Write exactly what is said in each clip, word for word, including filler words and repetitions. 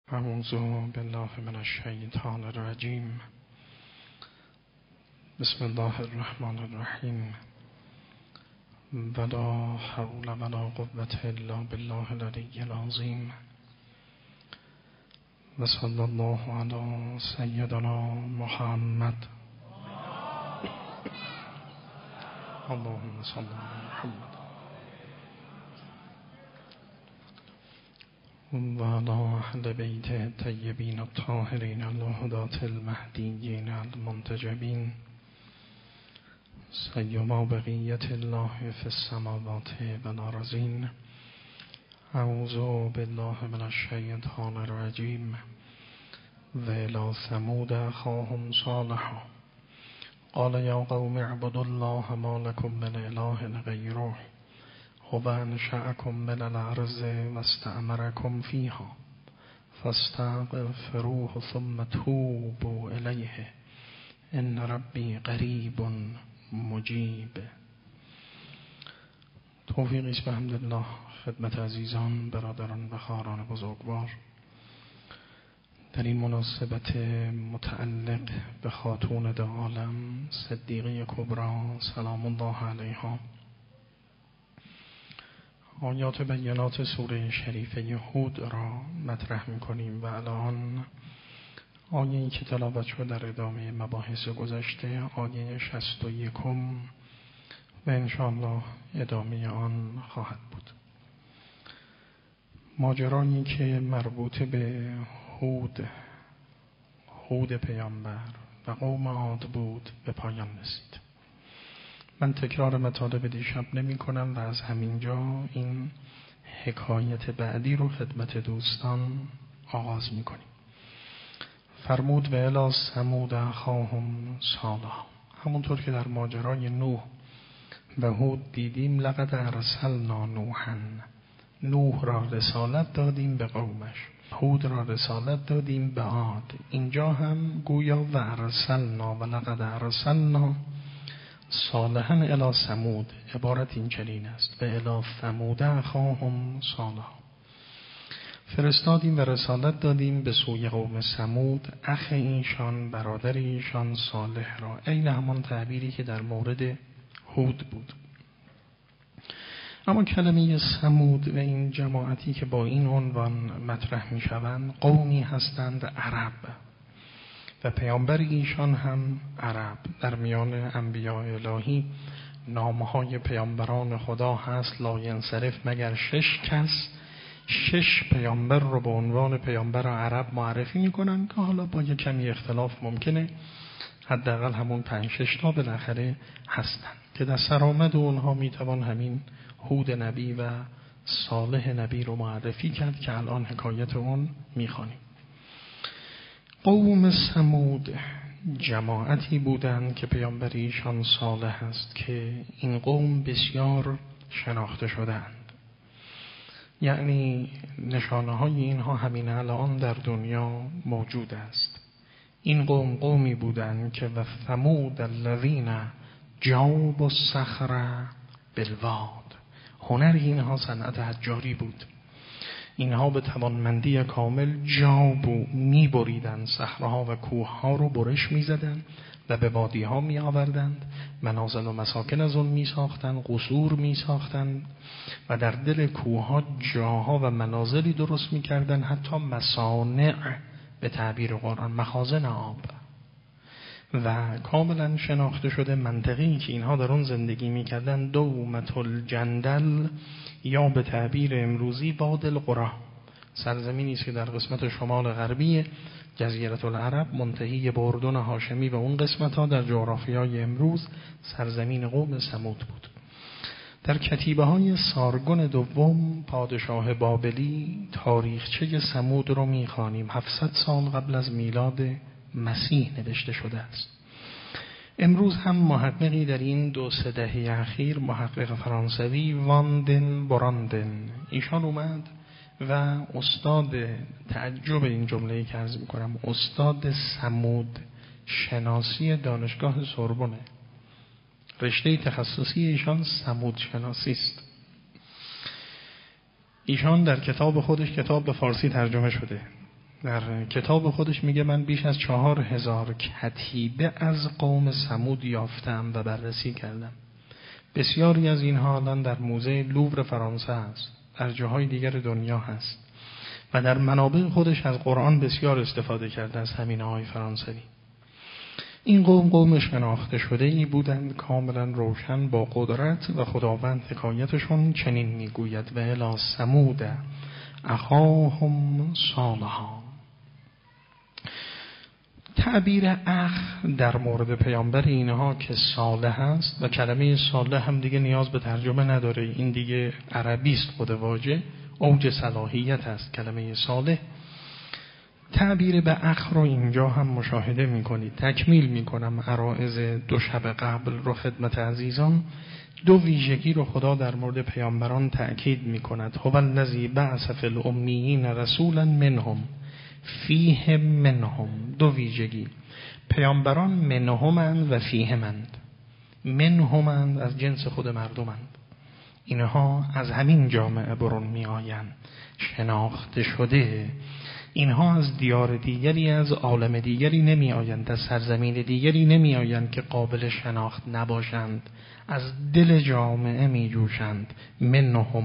اعوذ بالله من الشیطان الرجیم. بسم الله الرحمن الرحیم. ولا حول ولا قوة الا بالله العلی العظیم. و صلی الله علی سیدنا محمد. اللهم صل علی محمد و علی اهل بیت الطیبین الطاهرین الهداة المهدیین المنتجبین سیما بقیت الله فی السماوات و الارضین. اعوذ بالله من الشیطان الرجیم. و الی ثمود اخاهم صالحا قال یا قوم اعبدوا الله ما لكم من اله غیره هو انشأکم من الارض واستعمرکم فیها فاستغفروه ثم توبوا الیه ان ربی قریب مجیب. توفیقی است بحمدالله خدمت عزیزان، برادران و خواهران بزرگوار. در این مناسبت متعلق به خاتون دو عالم صدیقه کبری سلام الله علیها، آیات بینات سوره شریفه هود را مطرح می‌کنیم و الان آیه‌ای که تلاوت شد در ادامه مباحث گذشته، آیه شصت و یکم و انشاءالله ادامه آن خواهد بود. ماجرایی که مربوط به هود هود پیامبر و قوم عاد بود به پایان رسید. من تکرار مطالب دیشب نمی کنم و از همینجا این حکایت بعدی رو خدمت دوستان آغاز می کنیم. فرمود و الی ثمود اخاهم صالحا، همونطور که در ماجرای نوح و هود دیدیم لقد ارسلنا نوحا، نوح را رسالت دادیم به قومش، هود را رسالت دادیم به عاد. اینجا هم گویا و ارسلنا و لقد ارسلنا صالحا الی ثمود، عبارت این چنین است: و الی ثمود اخاهم صالحا، فرستادیم و رسالت دادیم به سوی قوم ثمود اخ ایشان، برادر ایشان صالح را، عین همان تعبیری که در مورد هود بود. اما کلمه ثمود و این جماعتی که با این عنوان مطرح می شوند قومی هستند عرب و پیامبر ایشان هم عرب. در میان انبیاء الهی نامهای پیامبران خدا هست لا ینصرف مگر شش کس، شش پیامبر رو به عنوان پیامبر عرب معرفی میکنن که حالا با یک کمی اختلاف ممکنه حداقل همون پنج شش تا بالاخره هستن که در سرآمد اونها میتوان همین هود نبی و صالح نبی رو معرفی کرد که الان حکایت اون میخوانیم. قوم ثمود جماعتی بودند که پیامبر ایشان صالح است که این قوم بسیار شناخته شدند، یعنی نشانه های اینها همین الان در دنیا موجود است. این قوم قومی بودند که و ثمود الذین جابوا الصخر بالواد، هنر اینها صنعت حجاری بود. اینها به توانمندی کامل جابو می بریدند صخره‌ها و کوه‌ها رو برش می زدند و به وادی‌ها می آوردند، منازل و مساکن از اون می ساختند، قصور می ساختند و در دل کوه‌ها جاها و منازلی درست می کردند، حتی مصانع به تعبیر قرآن، مخازن آب. و کاملا شناخته شده منطقه‌ای که اینها در اون زندگی می کردند دومة الجندل، یا به تعبیر امروزی وادی القری، سرزمینی است که در قسمت شمال غربی جزیره العرب منتهی به اردن هاشمی و اون قسمت ها در جغرافیای امروز سرزمین قوم ثمود بود. در کتیبه های سارگون دوم پادشاه بابلی تاریخچه ثمود رو میخوانیم، هفتصد سال قبل از میلاد مسیح نوشته شده است. امروز هم محققی در این دو سه دهه اخیر، محقق فرانسوی واندن براندن، ایشان اومد و استاد تعجب این جمله‌ای که عرض می‌کنم، استاد ثمود شناسی دانشگاه سوربونه، رشته تخصصی ایشان ثمود شناسی است. ایشان در کتاب خودش، کتاب به فارسی ترجمه شده، در کتاب خودش میگه من بیش از چهار هزار کتیبه از قوم ثمود یافتم و بررسی کردم. بسیاری از اینها الان در موزه لوور فرانسه هست، در جاهای دیگر دنیا هست و در منابع خودش از قرآن بسیار استفاده کرده از همین آقای فرانسوی. این قوم قوم شناخته شده ای بودند، کاملا روشن با قدرت، و خداوند حکایتشون چنین میگوید: و الی ثمود اخاهم صالحا. تعبیر اخ در مورد پیامبر اینها که صالح است، و کلمه صالح هم دیگه نیاز به ترجمه نداره، این دیگه عربی است، خود واژه اوج صلاحیت است کلمه صالح. تعبیر به اخ رو اینجا هم مشاهده میکنید. تکمیل میکنم عرائض دو شب قبل رو خدمت عزیزان. دو ویژگی رو خدا در مورد پیامبران تأکید میکند: هو الذی بعث فی الامیین رسولا منهم فیهم منهم. دو ویژگی، پیامبران منهمند و فیهمند. منهمند از جنس خود مردمند، اینها از همین جامعه برون می آیند، شناخته شده. اینها از دیار دیگری، از عالم دیگری نمی آیند، از سرزمین دیگری نمی آیند که قابل شناخت نباشند، از دل جامعه می جوشند. منهم.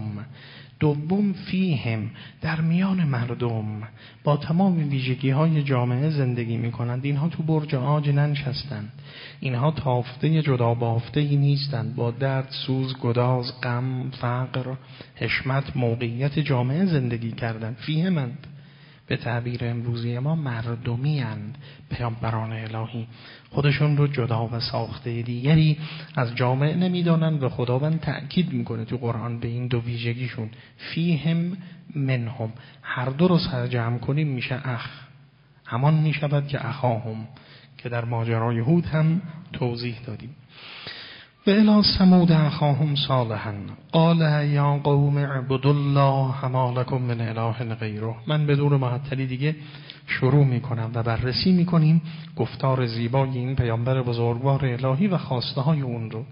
دوم فیهم، در میان مردم با تمام ویژگی های جامعه زندگی می کنند. اینها تو برج عاج ننشستند، اینها تافته جدا بافته ای نیستند، با درد، سوز، گداز، غم، فقر، حشمت، موقعیت جامعه زندگی کردند. فیهمند. به تعبیر امروزی ما مردمی اند. پیامبران الهی خودشون رو جدا و ساخته دیگری از جامعه نمیدانند و خداوند تأکید میکنه تو قرآن به این دو ویژگیشون: فیهم منهم. هر دو رو سرجمع کنیم میشه اخ. همان میشود که اخاهم که در ماجرای هود هم توضیح دادیم. و الی ثمود اخاهم صالحا قال یا قوم اعبدوا الله ما لکم من اله غیره. من بدون معطلی دیگه شروع میکنم و بررسی میکنیم گفتار زیبای این پیامبر بزرگوار الهی و خواسته های اون رو.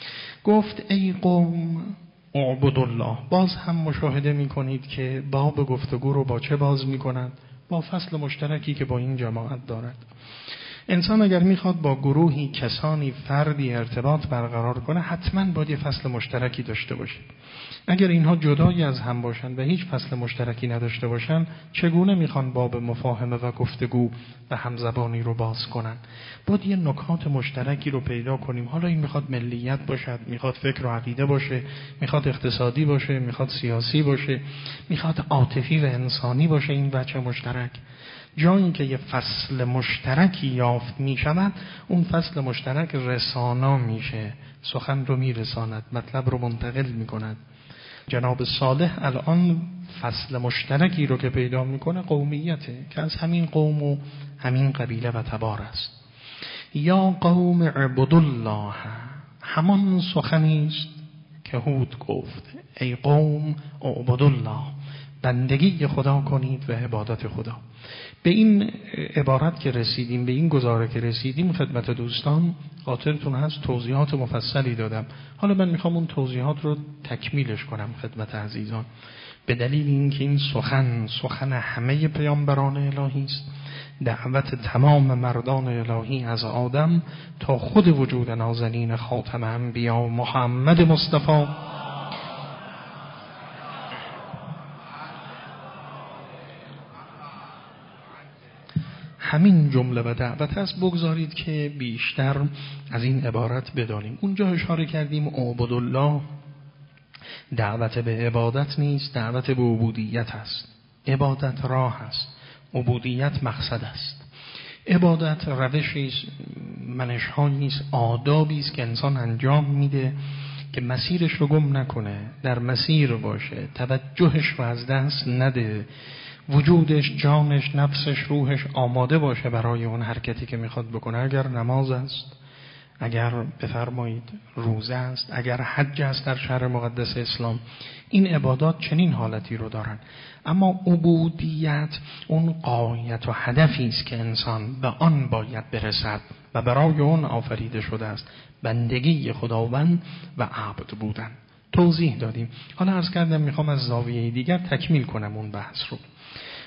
گفت ای قوم اعبدوا الله. باز هم مشاهده میکنید که باب گفتگو رو با چه باز میکنند؟ با فصل مشترکی که با این جماعت دارد. انسان اگر میخواد با گروهی، کسانی، فردی ارتباط برقرار کنه، حتما باید یه فصل مشترکی داشته باشه. اگر اینها جدای از هم باشن و هیچ فصل مشترکی نداشته باشن، چگونه میخوان باب مفاهمه و گفتگو و همزبانی رو باز کنن؟ باید یه نکات مشترکی رو پیدا کنیم. حالا این میخواد ملیت باشد، میخواد فکر و عقیده باشه، میخواد اقتصادی باشه، میخواد سیاسی باشه، میخواد عاطفی و انسانی باشه. این بچه مشترک جایی که یه فصل مشترکی یافت می شود، اون فصل مشترک رسانا میشه، سخن رو می رساند، مطلب رو منتقل می کند. جناب صالح الان فصل مشترکی رو که پیدا میکنه قومیته که از همین قوم و همین قبیله و تبار است. یا قوم اعبدوا الله، همان سخنی است که هود گفت: ای قوم اعبدوا الله، بندگی خدا کنید و عبادت خدا. به این عبارت که رسیدیم، به این گزاره که رسیدیم خدمت دوستان، خاطرتون هست توضیحات مفصلی دادم. حالا من میخوام اون توضیحات رو تکمیلش کنم خدمت عزیزان، به دلیل اینکه این سخن سخن همه پیامبران الهی است، دعوت تمام مردان الهی از آدم تا خود وجود نازنین خاتم انبیا محمد مصطفی همین جمله و دعوت است. بگذارید که بیشتر از این عبارت بدانیم. اونجا اشاره کردیم اعبدوا الله دعوت به عبادت نیست، دعوت به عبودیت است. عبادت راه است، عبودیت مقصد است. عبادت روشی است، منش‌هایی است، آدابی است که انسان انجام میده که مسیرش رو گم نکنه، در مسیر باشه، توجهش رو از دست نده، وجودش، جانش، نفسش، روحش آماده باشه برای اون حرکتی که میخواد بکنه. اگر نماز است، اگر بفرمایید روزه است، اگر حج است در شهر مقدس اسلام، این عبادات چنین حالتی رو دارن. اما عبودیت اون غایت و هدفی است که انسان به آن باید برسد و برای اون آفریده شده است: بندگی خداوند و عبد بودن. توضیح دادیم. حالا عرض کردم میخوام از زاویه دیگر تکمیل کنم اون بحث رو.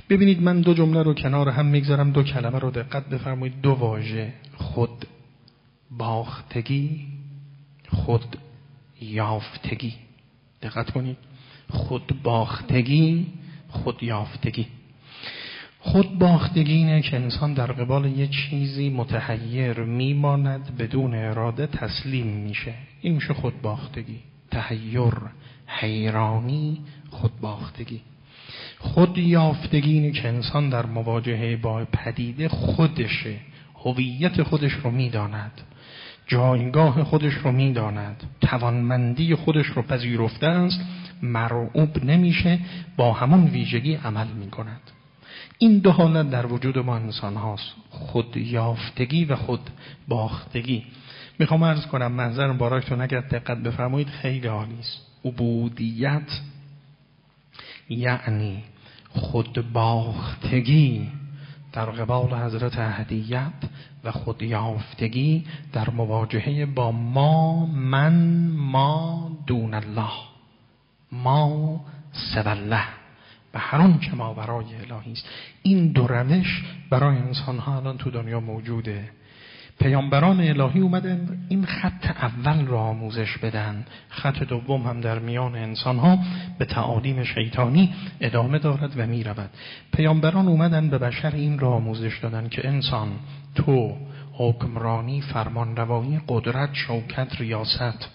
ببینید من دو جمله رو کنار هم میگذارم، دو کلمه رو دقت بفرمایید، دو واژه، خود باختگی، خود یافتگی. دقت کنید، خود باختگی، خود یافتگی. خود باختگی اینه که انسان در قبال یه چیزی متحیر میماند، بدون اراده تسلیم میشه، این میشه خود باختگی. تحیر، حیرانی، خود باختگی. خود یافتگی اینه که انسان در مواجهه با پدیده خودشه، هویت خودش رو میداند، جایگاه خودش رو میداند، توانمندی خودش رو پذیرفته است، مرعوب نمیشه، با همون ویژگی عمل میکند. این دو حالت در وجود ما انسان هاست، خود یافتگی و خود باختگی. میخوام عرض کنم، منظر مبارکتون اگر دقت بفرمایید خیلی عالی است. عبودیت یعنی خود باختگی در قبال حضرت احدیت و خود یافتگی در مواجهه با ما، من، ما دون الله، ما سوی الله، به هر آن که ما برای الهی است. این دو روش برای انسان ها الان تو دنیا موجوده. پیامبران الهی اومدن این خط اول را آموزش بدن، خط دوم هم در میان انسان ها به تعالیم شیطانی ادامه دارد و می رود. پیامبران اومدن به بشر این را آموزش دادن که انسان، تو حکمرانی، فرمانروایی، قدرت، شوکت، ریاست،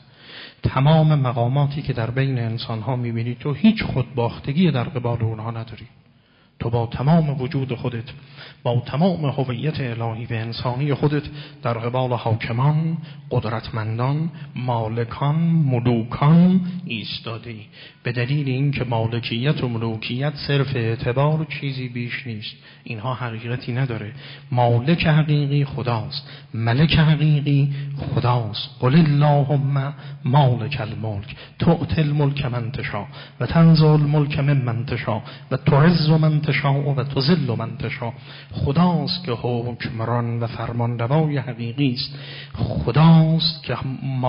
تمام مقاماتی که در بین انسان ها می بینی، تو هیچ خودباختگی در قبال اونها نداری. تو با تمام وجود خودت، با تمام هویت الهی و انسانی خودت در قبال حاکمان، قدرتمندان، مالکان، ملوکان ایستادی. به دلیل اینکه مالکیت و ملوکیت صرف اعتبار چیزی بیش نیست، اینها حقیقتی نداره. مالک حقیقی خداست، ملک حقیقی خداست. قل اللهم مالک الملک تؤتی الملک من تشاء و تنزع الملک ممن تشاء و تعز من تشاء و تذل من تشاء. خداست که حکمران و فرمانروای حقیقی است، خداست که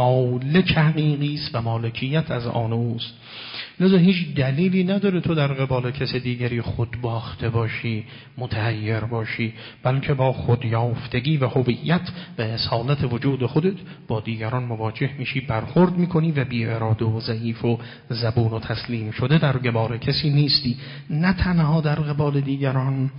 مالک حقیقی است و مالکیت از آن اوست. لذا هیچ دلیلی نداره تو در قبال کس دیگری خود باخته باشی، متحیر باشی، بلکه با خود یافتگی و هویت و اصالت وجود خودت با دیگران مواجه میشی، برخورد میکنی و بی اراده و ضعیف و زبون و تسلیم شده در قبال کسی نیستی. نه تنها در قبال دیگران،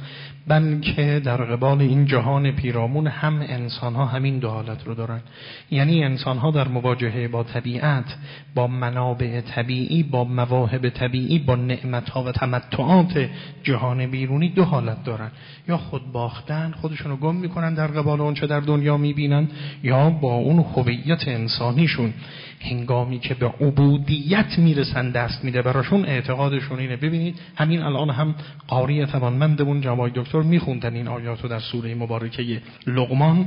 بلکه در قبال این جهان پیرامون هم انسان ها همین دو حالت رو دارن. یعنی انسان ها در مواجهه با طبیعت، با منابع طبیعی، با مواهب طبیعی، با نعمت ها و تمتعات جهان بیرونی دو حالت دارن. یا خود باختن، خودشونو گم میکنن در قبال اون چه در دنیا میبینن، یا با اون هویت انسانیشون هنگامی که به عبودیت میرسن دست میده براشون. اعتقادشون اینه. ببینید همین الان هم قاری توانمندمون جناب دکتر میخوندن این آیاتو در سوره مبارکه لقمان.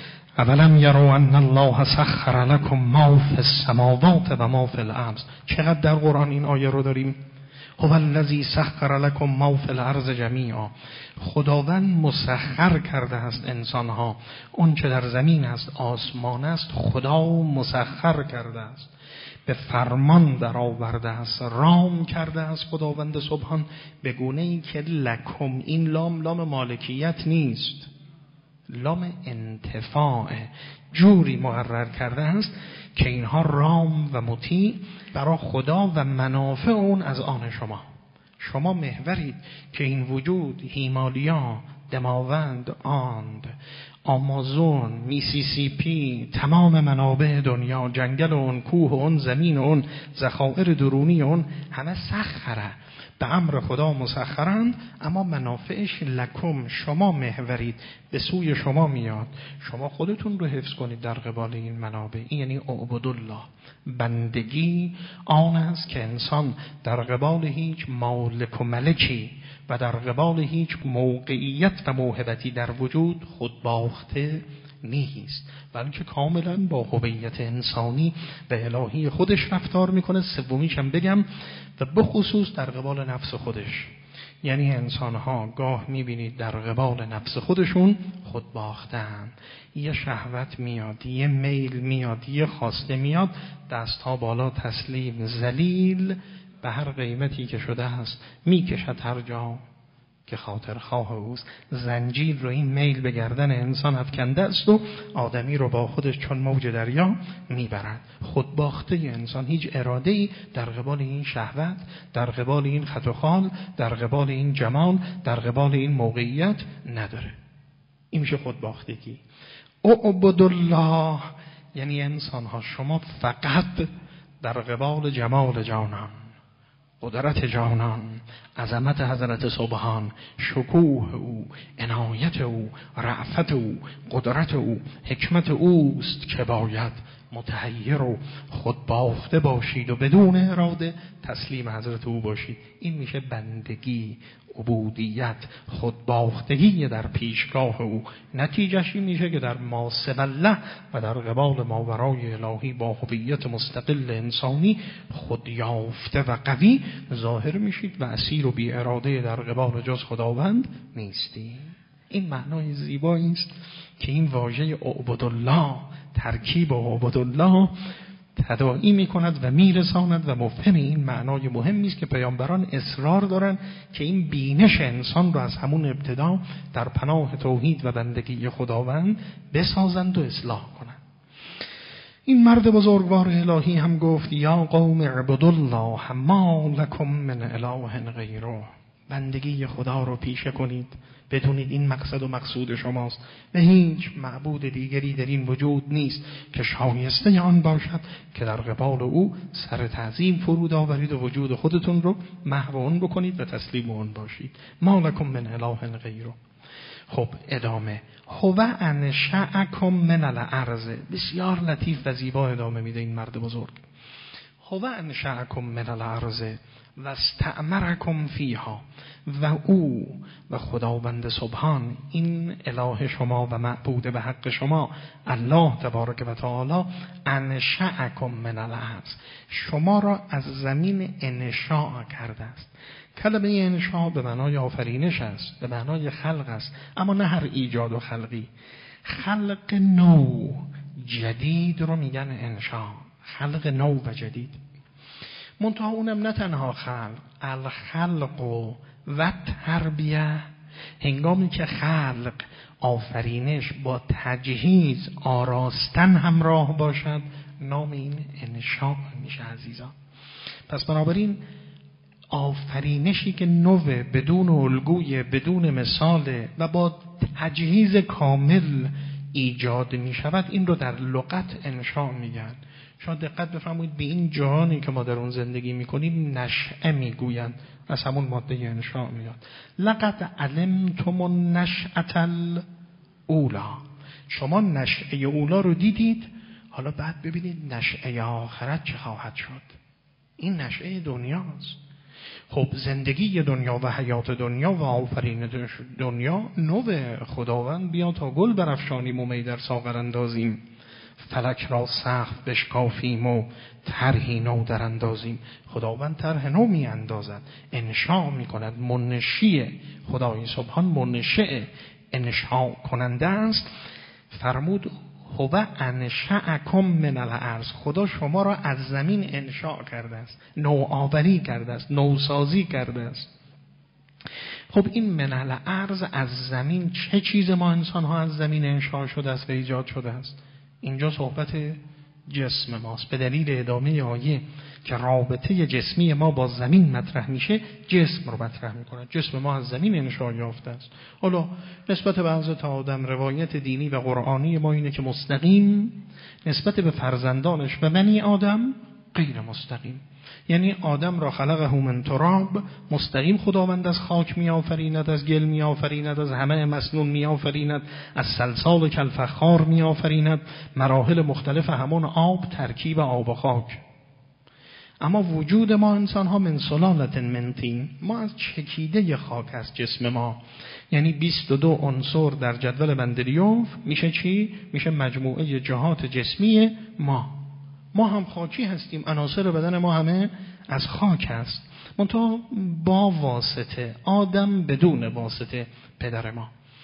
اولم یروا ان الله سخر لكم ما فی السماوات و ما فی الارض. چقدر در قرآن این آیه رو داریم. هو الذی سخر لكم ما فی الارض جمیعا. خداوند مسخر کرده است انسانها، اون چه در زمین است، آسمان است، خدا مسخر کرده است، به فرمان در آورده است، رام کرده است خداوند سبحان، به گونه‌ای که لکم، این لام لام مالکیت نیست، لام انتفاع، جوری مقرر کرده است که اینها رام و مطیع برای خدا و منافع اون از آن شما. شما محورید که این وجود، هیمالیا، دماوند، آند، آمازون، میسیسیپی، تمام منابع دنیا، جنگل اون، کوه اون، زمین اون، ذخایر درونی اون، همه سخره، به امر خدا مسخرند، اما منافعش لکم، شما محورید، به سوی شما میاد. شما خودتون رو حفظ کنید در قبال این منابع. این یعنی اعبد الله. بندگی آن است که انسان در قبال هیچ مالک و ملکی و در قبال هیچ موقعیت و موهبتی در وجود خود باخته نیست، بلکه کاملا با هویت انسانی و الهی خودش رفتار میکنه. سومیش هم بگم، و بخصوص در قبال نفس خودش. یعنی انسانها گاه میبینید در قبال نفس خودشون خود باختن، یه شهوت میاد، یه میل میاد، یه خواسته میاد، دستها بالا، تسلیم، ذلیل به هر قیمتی که شده است، میکشد هر جا، که خاطرخواه اوست. زنجیر رو این میل به گردن انسان افکنده است و آدمی رو با خودش چون موج دریا میبرد. خودباخته انسان هیچ اراده‌ای در قبال این شهوت، در قبال این خط و خال، در قبال این جمال، در قبال این موقعیت نداره. این میشه خودباختگی. اعبد الله یعنی انسان ها شما فقط در قبال جمال جانان، قدرت جانان، عظمت حضرت سبحان، شکوه او، عنایت او، رأفت او، قدرت او، حکمت اوست که باید متحیر و خودباخته باشید و بدون اراده تسلیم حضرت او باشید. این میشه بندگی، عبودیت، خودباختگی در پیشگاه او. نتیجهش این میشه که در ما سوی الله و در قبال ماورای الهی با هویت مستقل انسانی خودیافته و قوی ظاهر میشید و اسیر و بی اراده در قبال جز خداوند نیستید. این معنای زیبایی است که این واژه اعبد الله ترکیب اعبد الله تداعی می کند و می رساند و مفهوم این معنای مهمی است که پیامبران اصرار دارند که این بینش انسان رو از همون ابتدا در پناه توحید و بندگی خداوند بسازند و اصلاح کنند. این مرد بزرگوار الهی هم گفت یا قوم اعبدوا الله ما لکم من اله غیره. بندگی خدا رو پیشه کنید، بدونید این مقصد و مقصود شماست و هیچ معبود دیگری در این وجود نیست که شایسته آن باشد که در قبال او سر تعظیم فرود آورید و وجود خودتون رو محو اون بکنید و تسلیم اون باشید. ما لکم من اله غیره. خب ادامه هو انشأکم من الارض. بسیار لطیف و زیبا ادامه میده این مرد بزرگ. هو انشأکم من الارض و استعمرکم فیها. و او و خداوند سبحان، این اله شما و معبود به حق شما الله تبارک و تعالی، انشأکم من الارض، شما را از زمین انشاء کرده است. کلمه انشاء به معنای آفرینش است، به معنای خلق است، اما نه هر ایجاد و خلقی. خلق نو جدید رو میگن انشاء، خلق نو و جدید. منتها اونم نه تنها خلق، الخلق و تربیه. هنگامی که خلق، آفرینش با تجهیز، آراستن همراه باشد، نام این انشاء میشه عزیزان. پس بنابراین آفرینشی که نوه، بدون الگوی، بدون مثال و با تجهیز کامل ایجاد می شود، این رو در لغت انشاء میگن. شما دقت بفرمایید به این جهانی که ما در اون زندگی میکنیم نشأه میگویند، از همون ماده انشاء میاد. لقد علمتم النشأة الاولی. شما نشأه اولا رو دیدید، حالا بعد ببینید نشأه آخرت چه خواهد شد. این نشأه دنیاست. خب زندگی دنیا و حیات دنیا و آفرین دنیا نو خداوند بیا تا گل برافشانیم و می در ساغر اندازیم، فلک را سقف بشکافیم و طرحی نو در اندازیم. خداوند طرح نو می اندازد، انشاء می کند. منشی خدای سبحان منشأ انشاء کننده است. فرمود هو انشأکم من الارض، خدا شما را از زمین انشاء کرده است، نوآوری کرده است، نوسازی کرده است. خب این من الارض، از زمین، چه چیز ما انسان ها از زمین انشاء شده است و ایجاد شده است؟ اینجا صحبت جسم ماست. به دلیل ادامه آیه که رابطه جسمی ما با زمین مطرح میشه، جسم رو مطرح میکنه. جسم ما از زمین انشاء یافته است. حالا نسبت به حضرت آدم روایت دینی و قرآنی ما اینه که مستقیم، نسبت به فرزندانش و بنی آدم غیر مستقیم. یعنی آدم را خلقه من تراب، مستقیم خداوند از خاک می آفریند، از گل می آفریند، از همه مسنون می آفریند، از سلسال کالفخار می آفریند، مراحل مختلف همون آب، ترکیب آب و خاک. اما وجود ما انسان ها من سلالت من طین، ما از چکیده خاک است جسم ما. یعنی بیست و دو عنصر در جدول مندلیوف میشه چی؟ میشه مجموعه جهات جسمی ما. ما هم خاکی هستیم، عناصر بدن ما همه از خاک هست، منتها با واسطه، آدم بدون واسطه پدر ما.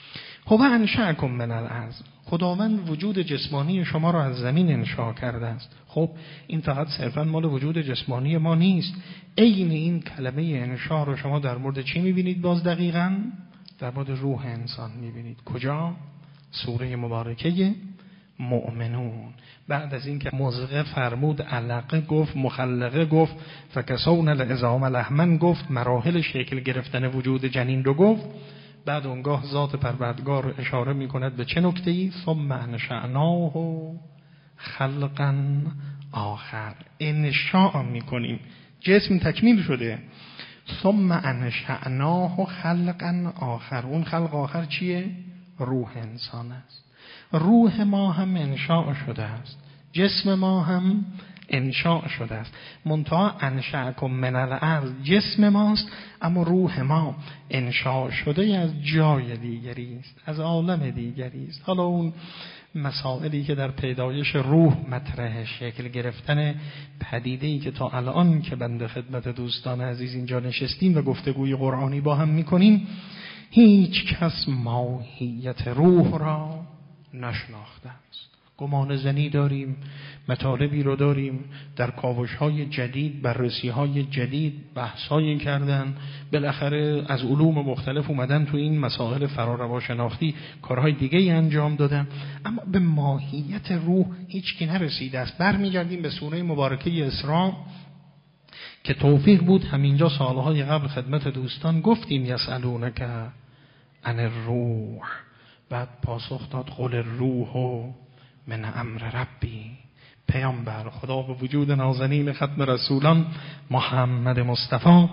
هو انشأکم من الارض، خداوند وجود جسمانی شما را از زمین انشاء کرده است. خب این فقط صرفا مال وجود جسمانی ما نیست. عین این کلمه انشاء رو شما در مورد چی میبینید باز دقیقاً؟ در مورد روح انسان میبینید. کجا؟ سوره مبارکه مؤمنون. بعد از این که مزغه فرمود، علقه گفت، مخلقه گفت، فکسون العظام لحما گفت، مراحل شکل گرفتن وجود جنین رو گفت، بعد اونگاه ذات پروردگار اشاره میکند به چه نکته‌ای؟ ثم انشأناه خلقا آخر. انشاء میکنیم، جسم تکمیل شده. ثم انشأناه خلقا آخر. اون خلق آخر چیه؟ روح انسان است. روح ما هم انشاء شده است، جسم ما هم انشاء شده است. منتها انشأکم من الارض جسم ماست، اما روح ما انشاء شده از جای دیگری است، از عالم دیگری است. حالا اون مسائلی که در پیدایش روح مطرح، شکل گرفتن پدیده‌ای که تا الان که بنده خدمت دوستان عزیز اینجا نشستیم و گفتگوی قرآنی با هم میکنیم، هیچ کس ماهیت روح را نشناخته است. گمان زنی داریم، مطالبی رو داریم، در کاوش‌های جدید، بررسی‌های جدید بحث‌هایی کردن، بالاخره از علوم مختلف اومدن تو این مسائل فرارواشناختی کارهای دیگه‌ای انجام دادن، اما به ماهیت روح هیچ کی نرسیده است. برمیگردیم به سوره مبارکه اسراء که توفیق بود همینجا سالهای قبل خدمت دوستان گفتیم یسألونک عن الروح، بعد پاسخ داد قل الروح من امر ربی. پیامبر خدا به وجود نازنین ختم رسولان محمد مصطفی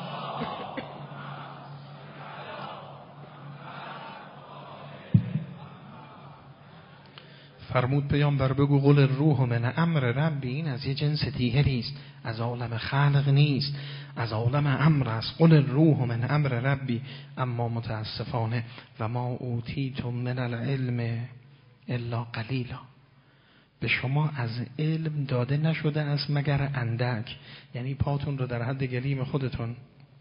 فرمود پیامبر بگو قل الروح من امر ربی. این از یه جنس دیگری است، از عالم خلق نیست، از عالم امر است. قل الروح من امر ربی. اما متاسفانه و ما اوتیتم من العلم الا قلیلا، به شما از علم داده نشده است مگر اندک. یعنی پاتون رو در حد گلیم خودتون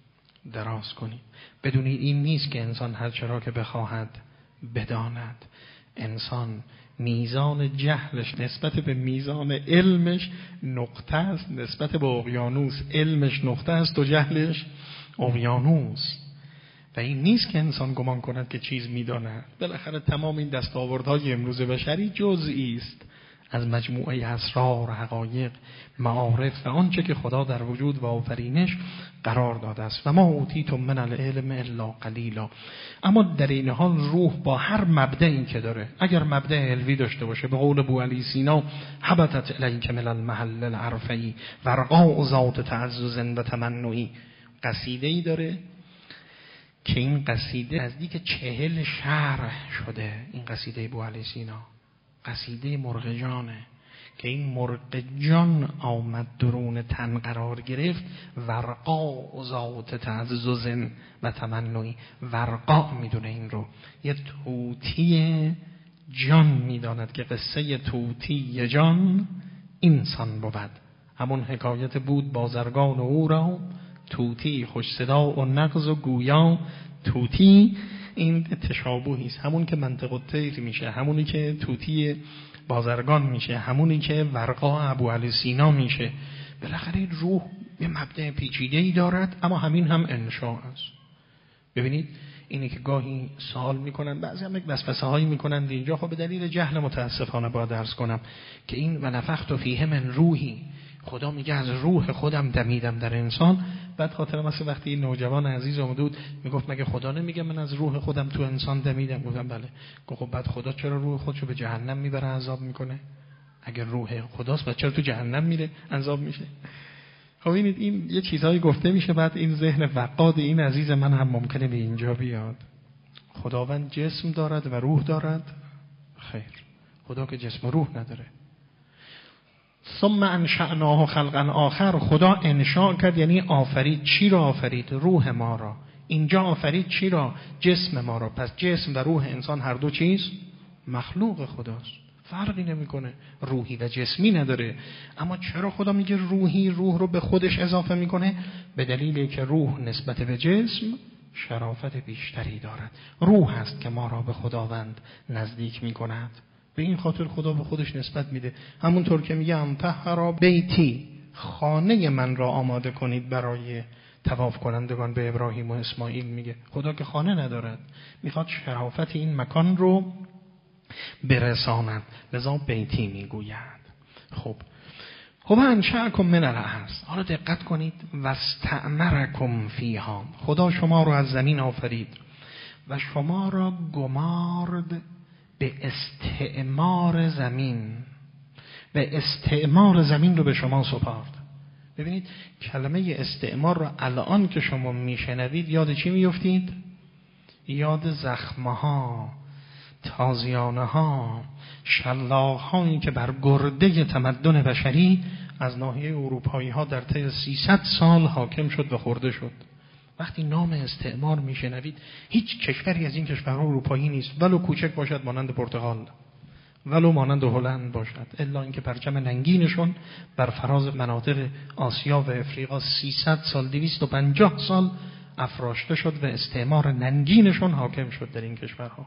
دراز کنید. بدونید این نیست که انسان هر چرا که بخواهد بداند. انسان میزان جهلش نسبت به میزان علمش نقطه است، نسبت به اقیانوس علمش نقطه است و جهلش اقیانوس. و این نیست که انسان گمان کند که چیز میداند. بالاخره تمام این دستاوردهای امروز بشری جزئی است از مجموعه اسرار، حقایق، معارف و آنچه که خدا در وجود و آفرینش قرار داده است. و ما اوتیتم من العلم الا قلیلا. اما در این حال روح با هر مبدعی که داره، اگر مبدع علوی داشته باشه، به قول ابوعلی سینا حبتت الیک من المحل العرفی ورقاء ذات تعزز و تمنعی، قصیده‌ای داره که این قصیده نزدیک چهل شرح شده. این قصیده ابوعلی سینا قصیده مرغ جانه که این مرغ جان آمد درون تن قرار گرفت. ورقاء ذات تعزز و تمنعی. ورقاء میدونه این رو، یه طوطی جان میداند که قصه طوطی جان اینسان بود. همون حکایت بود بازرگان و او را طوطی خوش صدا و نغز و گویا. طوطی این تشابهی است، همون که منطق الطیر میشه، همونی که طوطی بازرگان میشه، همونی که ورقا ابوعلی سینا میشه. بالاخره روح یه مبدأ پیچیده‌ای دارد، اما همین هم انشاء است. ببینید اینی که گاهی سوال میکنن، بعضی هم یک وسوسه هایی میکنن اینجا، خب به دلیل جهل متاسفانه باید عرض کنم که این و نفخت فیه من روحی، خدا میگه از روح خودم دمیدم در انسان. بعد خاطرم هست وقتی این نوجوان عزیز اومد بود میگفت مگه خدا نمیگه من از روح خودم تو انسان دمیدم؟ گفتم بله. گفت خب بعد خدا چرا روح خودشو به جهنم میبره عذاب میکنه؟ اگر روح خداست بعد چرا تو جهنم میره عذاب میشه؟ خب این این یه چیزایی گفته میشه، بعد این ذهن وقاد این عزیز من هم ممکنه به اینجا بیاد. خداوند جسم دارد و روح دارد؟ خیر، خدا که جسم و روح نداره. ثم انشأناه خلقا آخر، خدا انشاء کرد یعنی آفرید. چی را آفرید؟ روح ما را. اینجا آفرید چی را؟ جسم ما را. پس جسم و روح انسان هر دو چیز مخلوق خداست، فرقی نمیکنه، روحی و جسمی نداره. اما چرا خدا میگه روحی؟ روح رو به خودش اضافه میکنه به دلیلی که روح نسبت به جسم شرافت بیشتری دارد. روح است که ما را به خداوند نزدیک می کند. به این خاطر خدا به خودش نسبت میده. همونطور که میگه ام طهر بیتی، خانه من را آماده کنید برای طواف کنندگان. به ابراهیم و اسماعیل میگه. خدا که خانه ندارد، میخواد شرافت این مکان رو برساند، لذا بیتی میگوید. خب خب انشأکم من الارض، حالا دقت کنید، واستعمرکم فیها، خدا شما رو از زمین آفرید و شما را گمارد به استعمار زمین، به استعمار زمین رو به شما سپارد. ببینید کلمه استعمار رو الان که شما میشنوید یاد چی میفتید؟ یاد زخمها، تازیانه ها، شلاق هایی که بر گرده تمدن بشری از ناحیه اروپایی ها در طی سیصد سال حاکم شد و خورده شد. وقتی نام استعمار میشنوید، هیچ کشوری از این کشورها اروپایی نیست، ولو کوچک باشد مانند پرتغال، ولو مانند هلند باشد، الا اینکه پرچم ننگینشون بر فراز مناطق آسیا و افریقا سیصد سال، دویست و پنجاه سال افراشته شد و استعمار ننگینشون حاکم شد در این کشورها.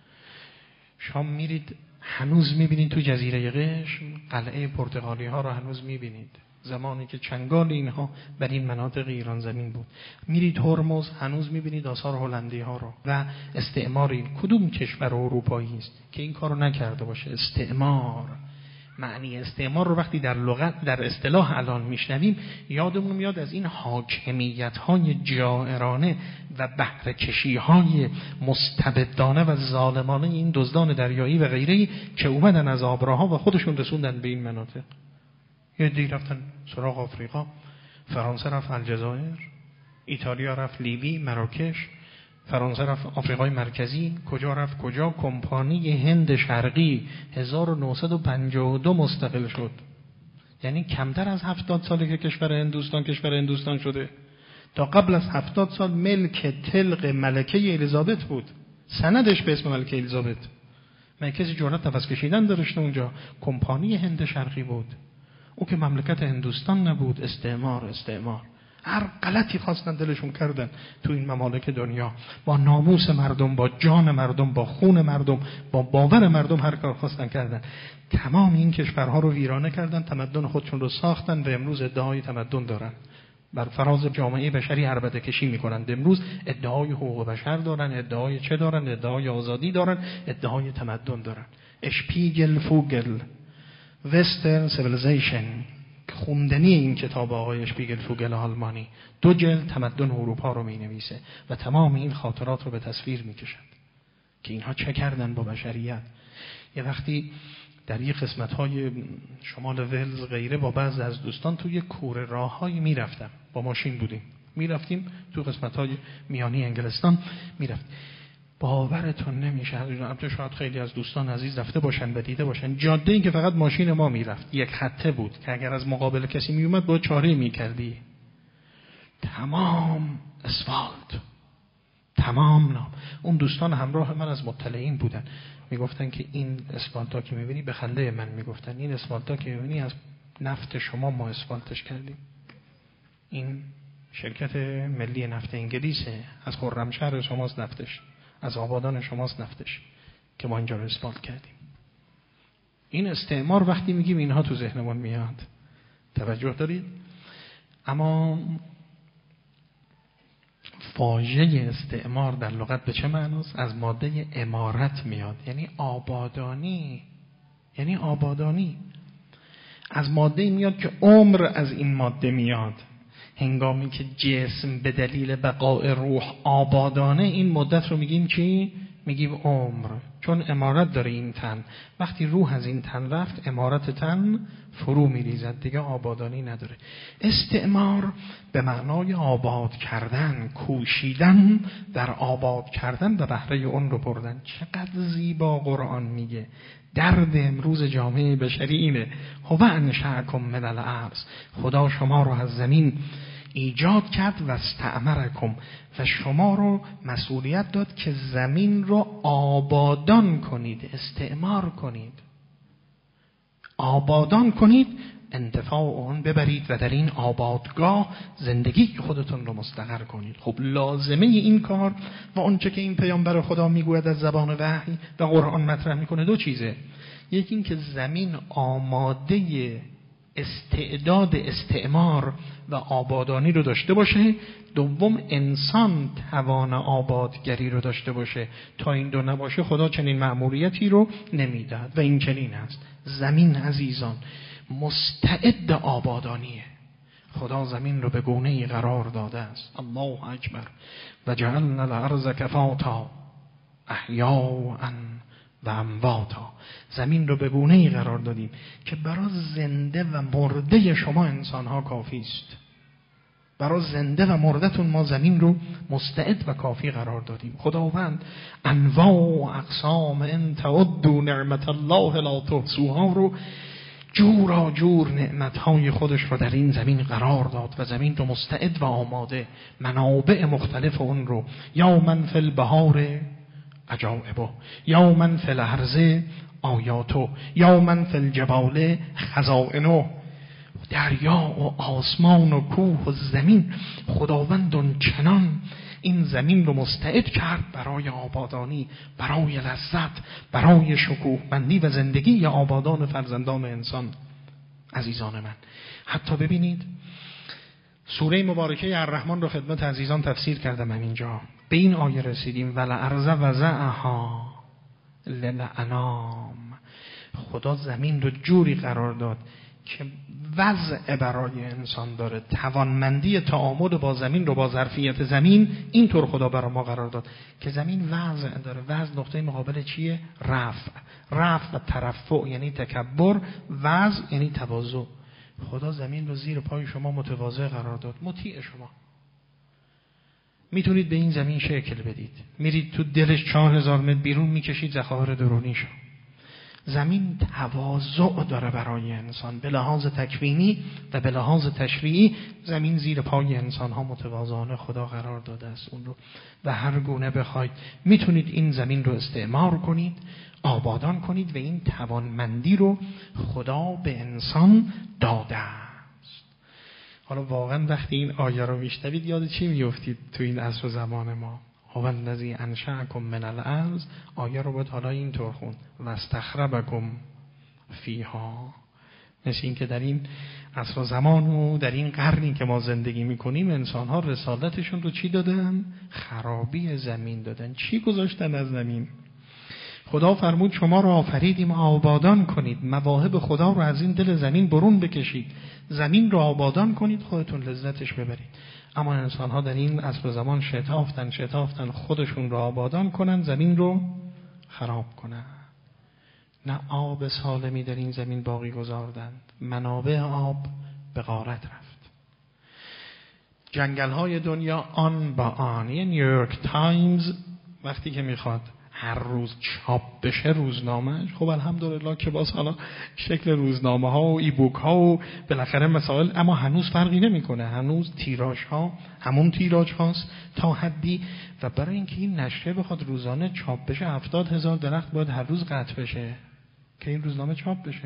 شما میرید هنوز میبینید تو جزیره قشم قلعه پرتغالی ها رو هنوز میبینید، زمانی که چنگال اینها بر این مناطق ایران زمین بود. میرید هرمز هنوز میبینید آثار هلندی ها رو. و استعمار این کدوم کشور اروپایی است که این کارو نکرده باشه؟ استعمار، معنی استعمار رو وقتی در لغت در اصطلاح الان میشنویم یادمون میاد از این حاکمیت های جائرانه و بهره کشی های مستبدانه و ظالمانه این دزدان دریایی و غیره که اومدن از آبراها و خودشون رسوندن به این مناطق. یه دی رفتن سراغ آفریقا، فرانسه رفت الجزایر، ایتالیا رفت لیبی، مراکش، فرانسه رفت آفریقای مرکزی، کجا رفت کجا. کمپانی هند شرقی هزار و نهصد و پنجاه و دو مستقل شد. یعنی کمتر از هفتاد ساله که کشور هندوستان کشور هندوستان شده. تا قبل از هفتاد سال ملک طلق ملکه الیزابت بود، سندش به اسم ملکه الیزابت. من کسی جرأت نفس کشیدن داشته اونجا. کمپانی هند شرقی بود، او که مملکت هندوستان نبود. استعمار استعمار هر غلطی خواستن دلشون کردن تو این ممالک دنیا، با ناموس مردم، با جان مردم، با خون مردم، با باور مردم هر کار خواستن کردن. تمام این کشورها رو ویرانه کردن، تمدن خودشون رو ساختن و امروز ادعای تمدن دارن، بر فراز جامعه بشری عربده کشی میکنن. امروز ادعای حقوق بشر دارن، ادعای چه دارن؟ ادعای آزادی دارن، ادعای تمدن دارن. اشپیگل فوگل وسترن سیویلیزیشن، خوندنی این کتاب آقای اشپیگل فوگل آلمانی، دو جلد تمدن اروپا رو می نویسه و تمام این خاطرات رو به تصویر می کشند که اینها چه کردن با بشریت. یه وقتی در یک قسمت‌های شمال ولز غیره با بعضی از دوستان توی کوره راه‌هایی می‌رفتم، با ماشین بودیم می‌رفتیم تو قسمت‌های میانی انگلستان می‌رفتیم. باورتون نمیشه، البته شاید خیلی از دوستان عزیز رفته باشن و دیده باشن، جاده‌ای که فقط ماشین ما میرفت یک خطه بود که اگر از مقابل کسی میومد با چاره میکردی. تمام اسفالت، تمام نام. اون دوستان همراه من از مطلعین بودن، میگفتن که این اسفالتا که میبینی، به خنده من میگفتن این اسفالتا که میبینی از نفت شما ما اسفالتش کردیم. این شرکت ملی نفت انگلیسه، از خرمشهر شماست نفتش، از آبادان شماست نفتش که ما اینجا رو اسفالت کردیم. این استعمار وقتی میگیم اینها تو ذهنمون میاد، توجه دارید؟ اما واژه استعمار در لغت به چه معناست؟ از ماده امارت میاد، یعنی آبادانی، یعنی آبادانی. از ماده میاد که عمر از این ماده میاد. هنگامی که جسم به دلیل بقای روح آبادانه، این مدت رو میگیم چی؟ میگیم عمر، چون امارت داره این تن. وقتی روح از این تن رفت، امارت تن فرو میریزد، دیگه آبادانی نداره. استعمار به معنای آباد کردن، کوشیدن در آباد کردن و بهره اون رو بردن. چقدر زیبا قرآن میگه. درد امروز جامعه بشری اینه. هو انشأکم من الارض، خدا شما رو از زمین ایجاد کرد و استعمرکم، و شما رو مسئولیت داد که زمین رو آبادان کنید، استعمار کنید. آبادان کنید، انتفاع اون ببرید و در این آبادگاه زندگی خودتون رو مستقر کنید. خب لازمه این کار و اونچه که این پیامبر خدا میگوید از زبان وحی و قرآن مطرح میکنه دو چیزه. یکی این که زمین آماده استعداد استعمار و آبادانی رو داشته باشه، دوم انسان توان آبادگری رو داشته باشه. تا این دو نباشه خدا چنین مأموریتی رو نمیداد و این چنین است. زمین عزیزان مستعد آبادانیه. خدا زمین رو به گونه‌ای قرار داده است. الله اکبر. و جعلنا الارض کفاتا احیاء و امواتا. زمین رو به گونه‌ای قرار دادیم که برای زنده و مرده شما انسان‌ها کافی است. برای زنده و مردتون ما زمین رو مستعد و کافی قرار دادیم. خداوند انواع و اقسام ان تعدوا نعمت الله لا تحصوها رو جورا جور نعمتهای خودش رو در این زمین قرار داد و زمین رو مستعد و آماده، منابع مختلف اون رو، یا من فی البحار عجائبه، یا من فی الارض آیاته، یا من فی الجبال خزائنه. دریا و آسمان و کوه و زمین، خداوند اون چنان این زمین رو مستعد کرد برای آبادانی، برای لذت، برای شکوهمندی و زندگی آبادان فرزندان انسان. عزیزان من، حتی ببینید سوره مبارکه الرحمن رو خدمت عزیزان تفسیر کردم. همینجا به این آیه رسیدیم ولارض وضعها للانام. خدا زمین رو جوری قرار داد که وضع برای انسان داره، توانمندی تعامل با زمین رو با ظرفیت زمین اینطور خدا برای ما قرار داد که زمین وضع داره. وضع نقطه مقابل چیه؟ رفع. رفع و ترفع یعنی تکبر، وضع یعنی تواضع. خدا زمین رو زیر پای شما متواضع قرار داد، مطیع شما. میتونید به این زمین شکل بدید، میرید تو دلش چهار هزار متر بیرون میکشید ذخایر درونیشو. زمین تواضع داره برای انسان، به لحاظ تکوینی و به لحاظ تشریعی زمین زیر پای انسان ها متواضعانه خدا قرار داده است. اون رو و هر گونه بخواید میتونید این زمین رو استعمار کنید، آبادان کنید و این توانمندی رو خدا به انسان داده است. حالا واقعا وقتی این آیه رو میشنوید یاد چی میافتید تو این عصر و زمان ما؟ هو الذی انشأکم من الارض. آیه رو باید حالا اینطور خوند و استخرجکم فیها. مثل این که در این عصر و زمان و در این قرنی که ما زندگی میکنیم انسان ها رسالتشون رو چی دادن؟ خرابی زمین دادن. چی گذاشتن از زمین؟ خدا فرمود شما رو آفریدیم آبادان کنید، مواهب خدا رو از این دل زمین برون بکشید، زمین رو آبادان کنید، خودتون لذتش ببرید. اما انسان ها در این عصر زمان شتافتن شتافتن خودشون رو آبادان کنن، زمین رو خراب کنن. نه آب سالمی در این زمین باقی گذاردند، منابع آب به غارت رفت. جنگل های دنیا آن با آن. یه نیویورک تایمز وقتی که میخواد هر روز چاپ بشه روزنامه، خب الحمدلله که باز حالا شکل روزنامه ها و ای بوک ها و بالاخره مسائل، اما هنوز فرقی نمیکنه، هنوز تیراژ ها همون تیراژ هاست تا حدی. و برای اینکه این نشریه بخواد روزانه چاپ بشه هفتاد هزار درخت باید هر روز قطع بشه که این روزنامه چاپ بشه.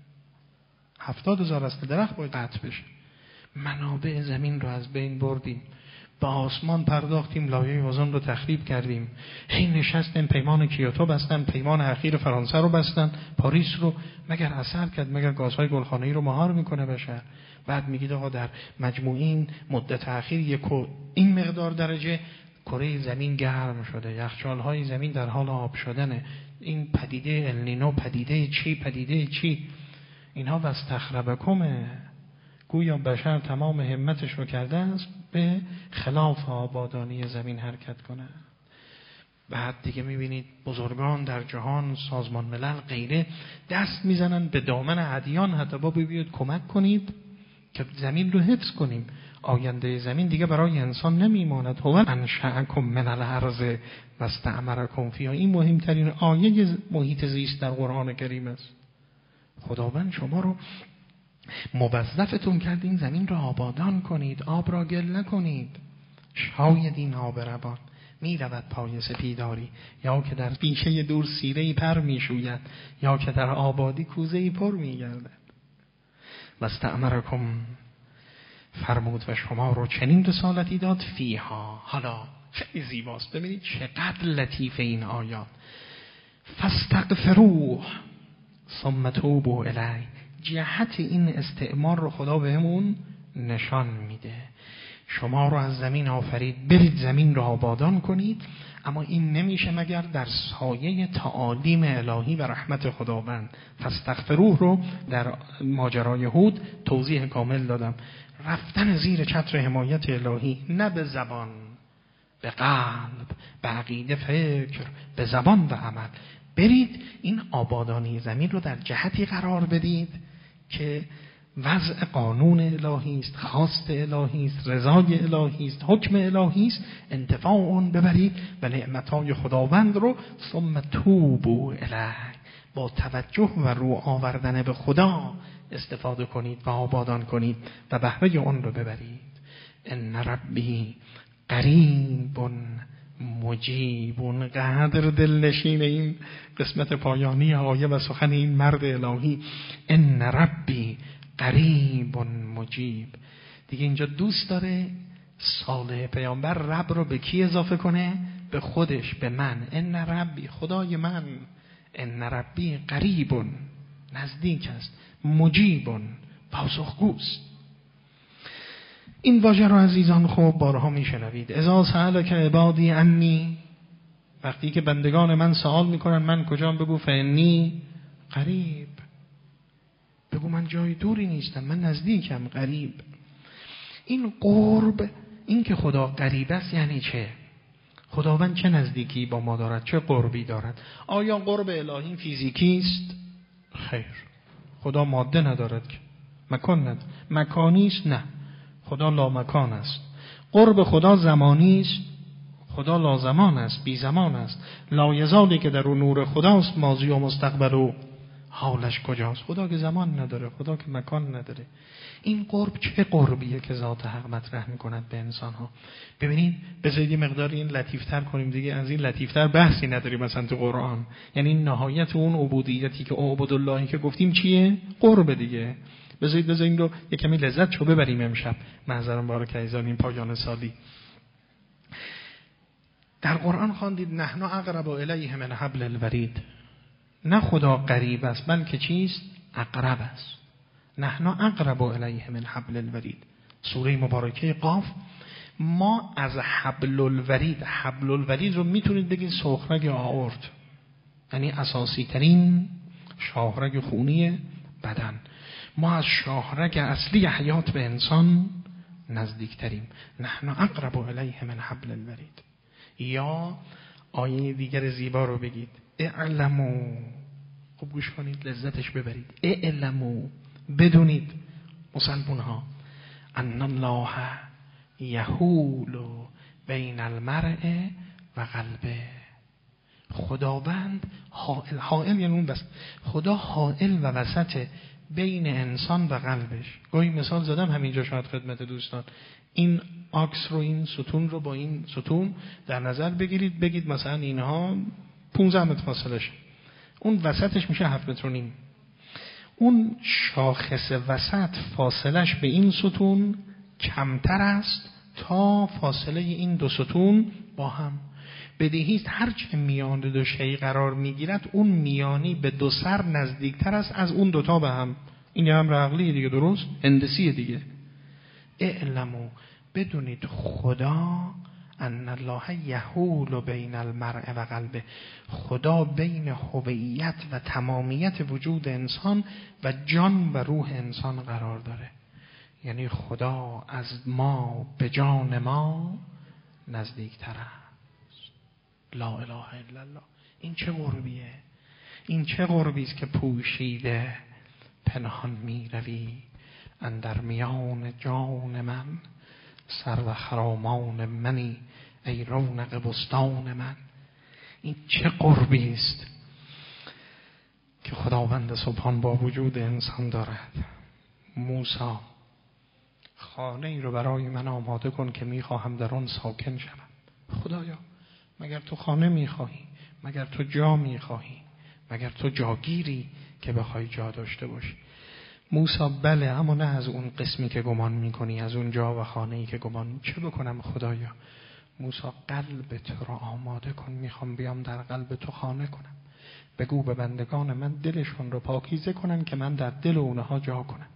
هفتاد هزار اصل درخت باید قطع بشه. منابع زمین رو از بین بردیم، با آسمان پرداختیم، لایه اوزون رو تخریب کردیم. هی نشستن پیمان کیوتو بستن، پیمان اخیر فرانسه رو بستن، پاریس رو مگر اثر کرد؟ مگر گازهای گلخانه‌ای رو مهار میکنه بشر؟ بعد میگید آقا در مجموعین مدت اخیر یک این مقدار درجه کره زمین گرم شده، یخچال‌های زمین در حال آب شدنه. این پدیده النینو پدیده چی؟ پدیده چی؟ اینها واستخربکمه. گویا بشر تمام همتش رو کرده است به خلاف آبادانی زمین حرکت کنه. بعد دیگه میبینید بزرگان در جهان، سازمان ملل غیره، دست میزنن به دامن ادیان، حتی با بیاید کمک کنید که زمین رو حفظ کنیم. آینده زمین دیگه برای انسان نمیماند. هو انشأکم من الارض و استعمرکم فیها. این مهمترین آیه محیط زیست در قرآن کریم است. خداوند شما رو موظفتون کرد این زمین رو آبادان کنید، آب را گل نکنید. شاید این آب روان می رود پای سپیداری، یا که در بیشه دور سیره‌ای پر می شوید، یا که در آبادی کوزه‌ای پر می گردد. واستأمرکم، فرمود و شما رو چنین رسالتی داد، فیها. حالا خیلی زیباست، ببینید چقدر لطیف این آیات. فاستغفروه ثم توبوا الیه. جهت این استعمار رو خدا بهمون نشان میده. شما رو از زمین آفرید، برید زمین رو آبادان کنید، اما این نمیشه مگر در سایه تعالیم الهی و رحمت خداوند. فاستغفروه رو در ماجرای هود توضیح کامل دادم. رفتن زیر چتر حمایت الهی، نه به زبان، به قلب، به عقیده، فکر، به زبان و عمل. برید این آبادانی زمین رو در جهتی قرار بدید که وضع قانون الهی است، خواست الهی است، رضای الهی است، حکم الهی است، انتفاع اون ببرید و نعمتهای خداوند رو ثم توبوا الیه، با توجه و رو آوردن به خدا استفاده کنید و آبادان کنید و بهره اون رو ببرید. ان ربی قریب مجیب. قدر دلنشین این قسمت پایانی آیه و سخن این مرد الهی. ان ربی قریب مجیب. دیگه اینجا دوست داره صالح پیامبر رب رو به کی اضافه کنه؟ به خودش، به من. ان ربی، خدای من. ان ربی قریب، نزدیک است. مجیب، پاسخگوست. این واژه رو عزیزان خوب بارها میشنوید. اذا سألک عبادی عنی، وقتی که بندگان من سوال میکنن من کجام، بگو فانی قریب، بگو من جای دوری نیستم، من نزدیکم، قریب. این قرب، این که خدا قریب است یعنی چه؟ خداوند چه نزدیکی با ما دارد، چه قربی دارد؟ آیا قرب الهی فیزیکی است؟ خیر، خدا ماده ندارد که، مکان ندارد. مکانی است؟ نه، خدا لا مکان است. قرب خدا زمانی است؟ خدا لا زمان است، بی زمان است. لا یزالی که در اون نور خداست، ماضی و مستقبل و حالش کجاست؟ خدا که زمان نداره، خدا که مکان نداره. این قرب چه قربیه که ذات حق مطرح میکند به انسان ها؟ ببینید بذارید یه مقدار این لطیفتر کنیم دیگه، از این لطیفتر بحثی نداریم مثلا تو قرآن. یعنی نهایت اون عبودیتی که اعبد اللهی که گفتیم چیه؟ قرب دیگه. بذارید بذارید رو یه کمی لذت چو ببریم امشب. معذرم بارک عزیزان، این پایان سالی. در قرآن خواندید نحن اقرب الیه من حبل الورید. نه خدا قریب است، بلکه چیست؟ اقرب است. نحن اقرب الیه من حبل الورید. سوره مبارکه قاف. ما از حبل الورید، حبل الورید رو میتونید بگید سخرگ آورد، یعنی اساسی ترین شاهرگ خونی بدن. ما از شاهرگ اصلی حیات به انسان نزدیکتریم. نحن اقرب الیه من حبل الورید. یا آیه دیگر زیبا رو بگید، اعلمو، خوب گوش کنید لذتش ببرید، اعلمو، بدونید مسلمون ها، ان الله یحول بین المرء و قلبه. خداوند حائل، حائل یعنی اون بس، خدا حائل و وسط بین انسان و قلبش. گاهی مثال زدم همینجا شاید خدمت دوستان، این آکس رو، این ستون رو با این ستون در نظر بگیرید، بگید مثلا اینها پونزده متر فاصله شه، اون وسطش میشه هفت متر و نیم. اون شاخص وسط فاصلش به این ستون کمتر است تا فاصله این دو ستون با هم. بدیهیست هرچه میان دو شی قرار میگیرد اون میانی به دو سر نزدیکتر است از اون دوتا به هم. این هم عقلیه دیگه، درست؟ هندسیه دیگه. اعلمو، بدونید خدا ان الله یحول بین المرء و قلبه. خدا بین هویت و تمامیت وجود انسان و جان و روح انسان قرار داره. یعنی خدا از ما به جان ما نزدیکتر است. لا اله الا الله. این چه قربیه؟ این چه قربی است که پوشیده پنهان می روی اندر میان جان من، سر و خرامان منی ای رونق بستان من. این چه قربی است که خداوند سبحان با وجود انسان دارد. موسی، خانه ای رو برای من آماده کن که میخواهم در آن ساکن شوم. خدایا مگر تو خانه میخواهی؟ مگر تو جا میخواهی؟ مگر تو جاگیری که بخوای جا داشته باشی؟ موسی بله، اما نه از اون قسمی که گمان میکنی، از اون جا و خانه‌ای که گمان. چه بکنم خدایا؟ موسی قلب تو را آماده کن، میخوام بیام در قلب تو خانه کنم. بگو به بندگان من دلشون رو پاکیزه کنن که من در دل اونها جا کنم.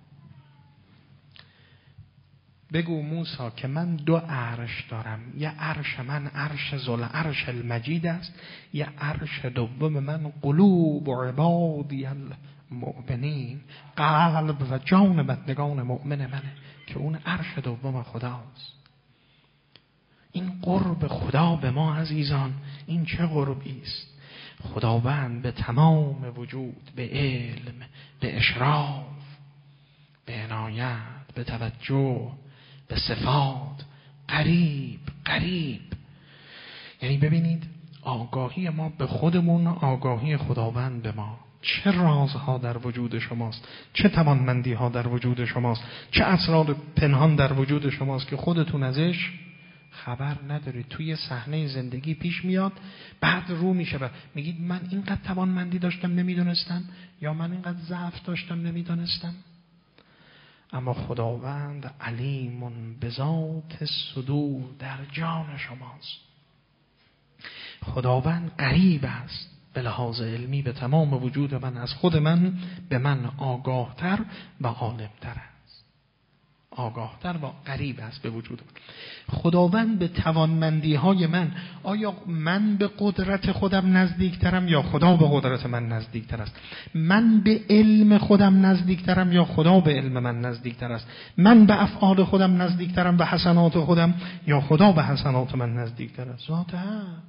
بگو موسی که من دو عرش دارم، یه عرش من عرش ذوالعرش المجید است، یه عرش دوم من قلوب عبادی المؤمنین، قلب و جان بندگان مؤمن منه که اون عرش دوم خداست. این قرب خدا به ما عزیزان، این چه قربی است؟ خداوند به تمام وجود، به علم، به اشراف، به عنایت، به توجه، به صفات قریب قریب. یعنی ببینید آگاهی ما به خودمون، آگاهی خداوند به ما. چه رازها در وجود شماست، چه توانمندی ها در وجود شماست، چه اسرار پنهان در وجود شماست که خودتون ازش خبر ندارید. توی صحنه زندگی پیش میاد، بعد رو میشه و میگید من اینقدر توانمندی داشتم نمیدونستم، یا من اینقدر ضعف داشتم نمیدونستم. اما خداوند علیم بذات صدور، در جان شماست. خداوند قریب است به لحاظ علمی به تمام وجود من، از خود من به من آگاهتر و عالمتر است. آگاهتر و قریب است به وجود من. خداوند به توانمندی های من، آیا من به قدرت خودم نزدیکترم یا خدا به قدرت من نزدیکتر است؟ من به علم خودم نزدیکترم یا خدا به علم من نزدیکتر است؟ من به افعال خودم نزدیکترم به حسنات خودم یا خدا به حسنات من نزدیکتر است؟ ذات حق.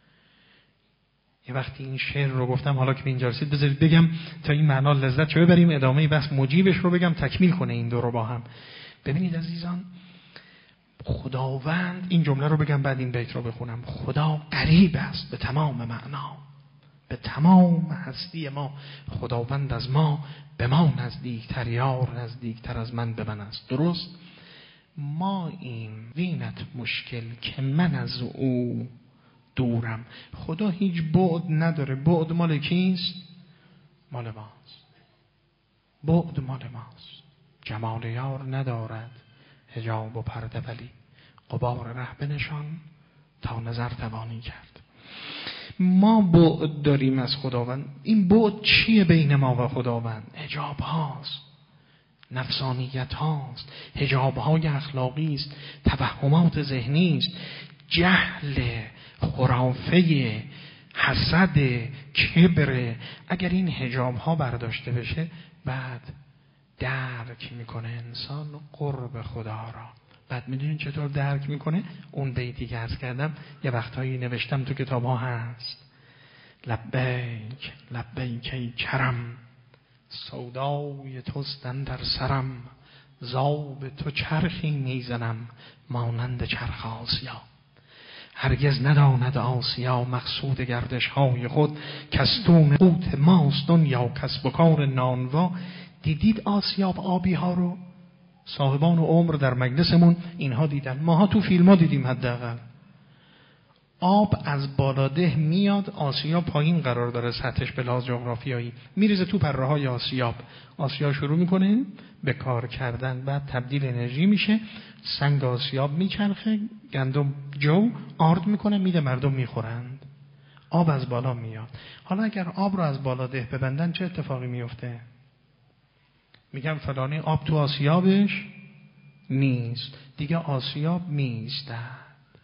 یه وقتی این شعر رو گفتم، حالا که به اینجا رسید بذارید بگم تا این معنا لذت چه ببریم، ادامه بس مجیبش رو بگم تکمیل کنه این دو رو با هم. ببینید عزیزان، خداوند، این جمله رو بگم بعد این بیت رو بخونم. خدا قریب است به تمام معنا، به تمام هستی ما. خداوند از ما به ما نزدیکتر، یار نزدیکتر از من به من است. درست؟ ما این وینت مشکل که من از او دورم. خدا هیچ بعد نداره. بعد مال کیست؟ مال ماست. بعد مال ماست. جمال یار ندارد حجاب و پرده، ولی غبار ره بنشان تا نظر توانی کرد. ما بعد داریم از خداوند. این بعد چیه بین ما و خداوند؟ حجاب هاست، نفسانیت هاست، حجاب های اخلاقی است، توهمات ذهنی است، جهل، خرافه، حسد، کبر. اگر این حجاب ها برداشته بشه، بعد درک میکنه انسان قرب خدا را. بعد میدونین چطور درک میکنه؟ اون بیتی که عرض کردم یه وقتایی نوشتم تو کتاب ها هست. لبیک لبیک ای کرم، سودای توستن در سرم، زاب تو چرخی میزنم مانند چرخ آسیا. هرگز نداند آسیا مقصود گردش های خود، کستون قوت ماست دنیا کسب و کار نانوا. دیدید آسیاب آبی ها رو؟ صاحبان و عمر در مجلسمون اینها دیدن، ماها تو فیلم ها دیدیم. حداقل آب از بالاده میاد، آسیاب پایین قرار داره، سطحش به لحاظ جغرافیایی میریزه تو پره های آسیاب. آسیاب شروع میکنه به کار کردن، بعد تبدیل انرژی میشه، سنگ آسیاب میچرخه، گندم جو آرد میکنه میده، مردم میخورند. آب از بالا میاد. حالا اگر آب رو از بالاده ببندن چه اتفاقی میفته؟ میگم فلانی آب تو آسیابش نیست، دیگه آسیاب میستد.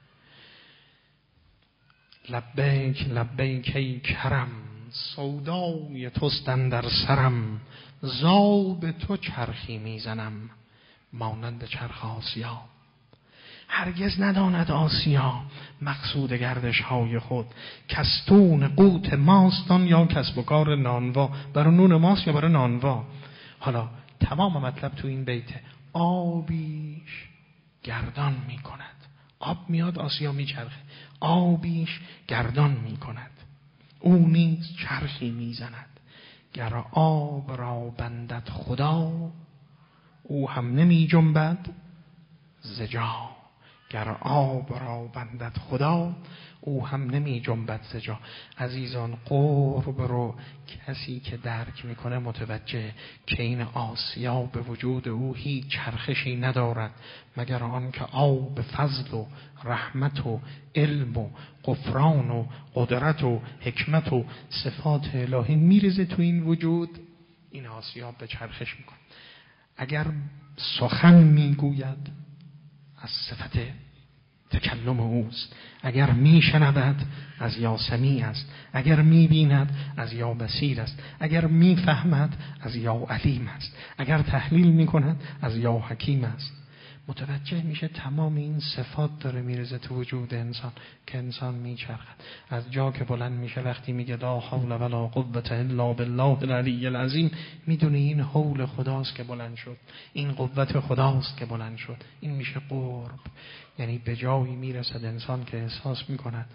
لبیک لبیک ای کرم، سودای توستن در سرم، زاب تو چرخی میزنم مانند چرخ آسیا. هرگز نداند آسیا مقصود گردش های خود، کستون قوت ماستان یا کسب و کار نانوا. برای نون ماست یا برای نانوا. حالا تمام مطلب تو این بیته. آبیش گردان می کند. آب میاد آسیا می چرخه، آبیش گردان می کند. او نیز چرخی می زند. گر آب را بندد خدا، او هم نمی جنبد ز جا. گر آب را بندد خدا او هم نمی جنبد ز جا. عزیزان قرب رو کسی که درک میکنه متوجه که این آسیا به وجود او هیچ چرخشی ندارد مگر آن که آب فضل و رحمت و علم و غفران و قدرت و حکمت و صفات الهی میریزه تو این وجود، این آسیا به چرخش میکنه. اگر سخن میگوید از صفت تکلم اوست، اگر میشنود از یا سمیع است، اگر میبیند از یا بصیر است، اگر میفهمد از یا علیم است، اگر تحلیل میکند از یا حکیم است. متوجه میشه تمام این صفات داره میرزه تو وجود انسان که انسان میچرخد. از جا که بلند میشه وقتی میگه لا حول ولا قوة الا بالله العلی العظیم، میدونه این حول خداست که بلند شد، این قوت خداست که بلند شد. این میشه قرب. یعنی به جایی میرسد انسان که احساس میکند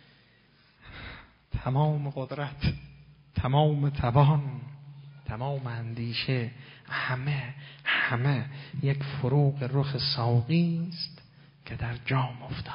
تمام قدرت، تمام توان، تمام اندیشه، همه همه یک فروغ رخ ساقی است که در جام افتاد.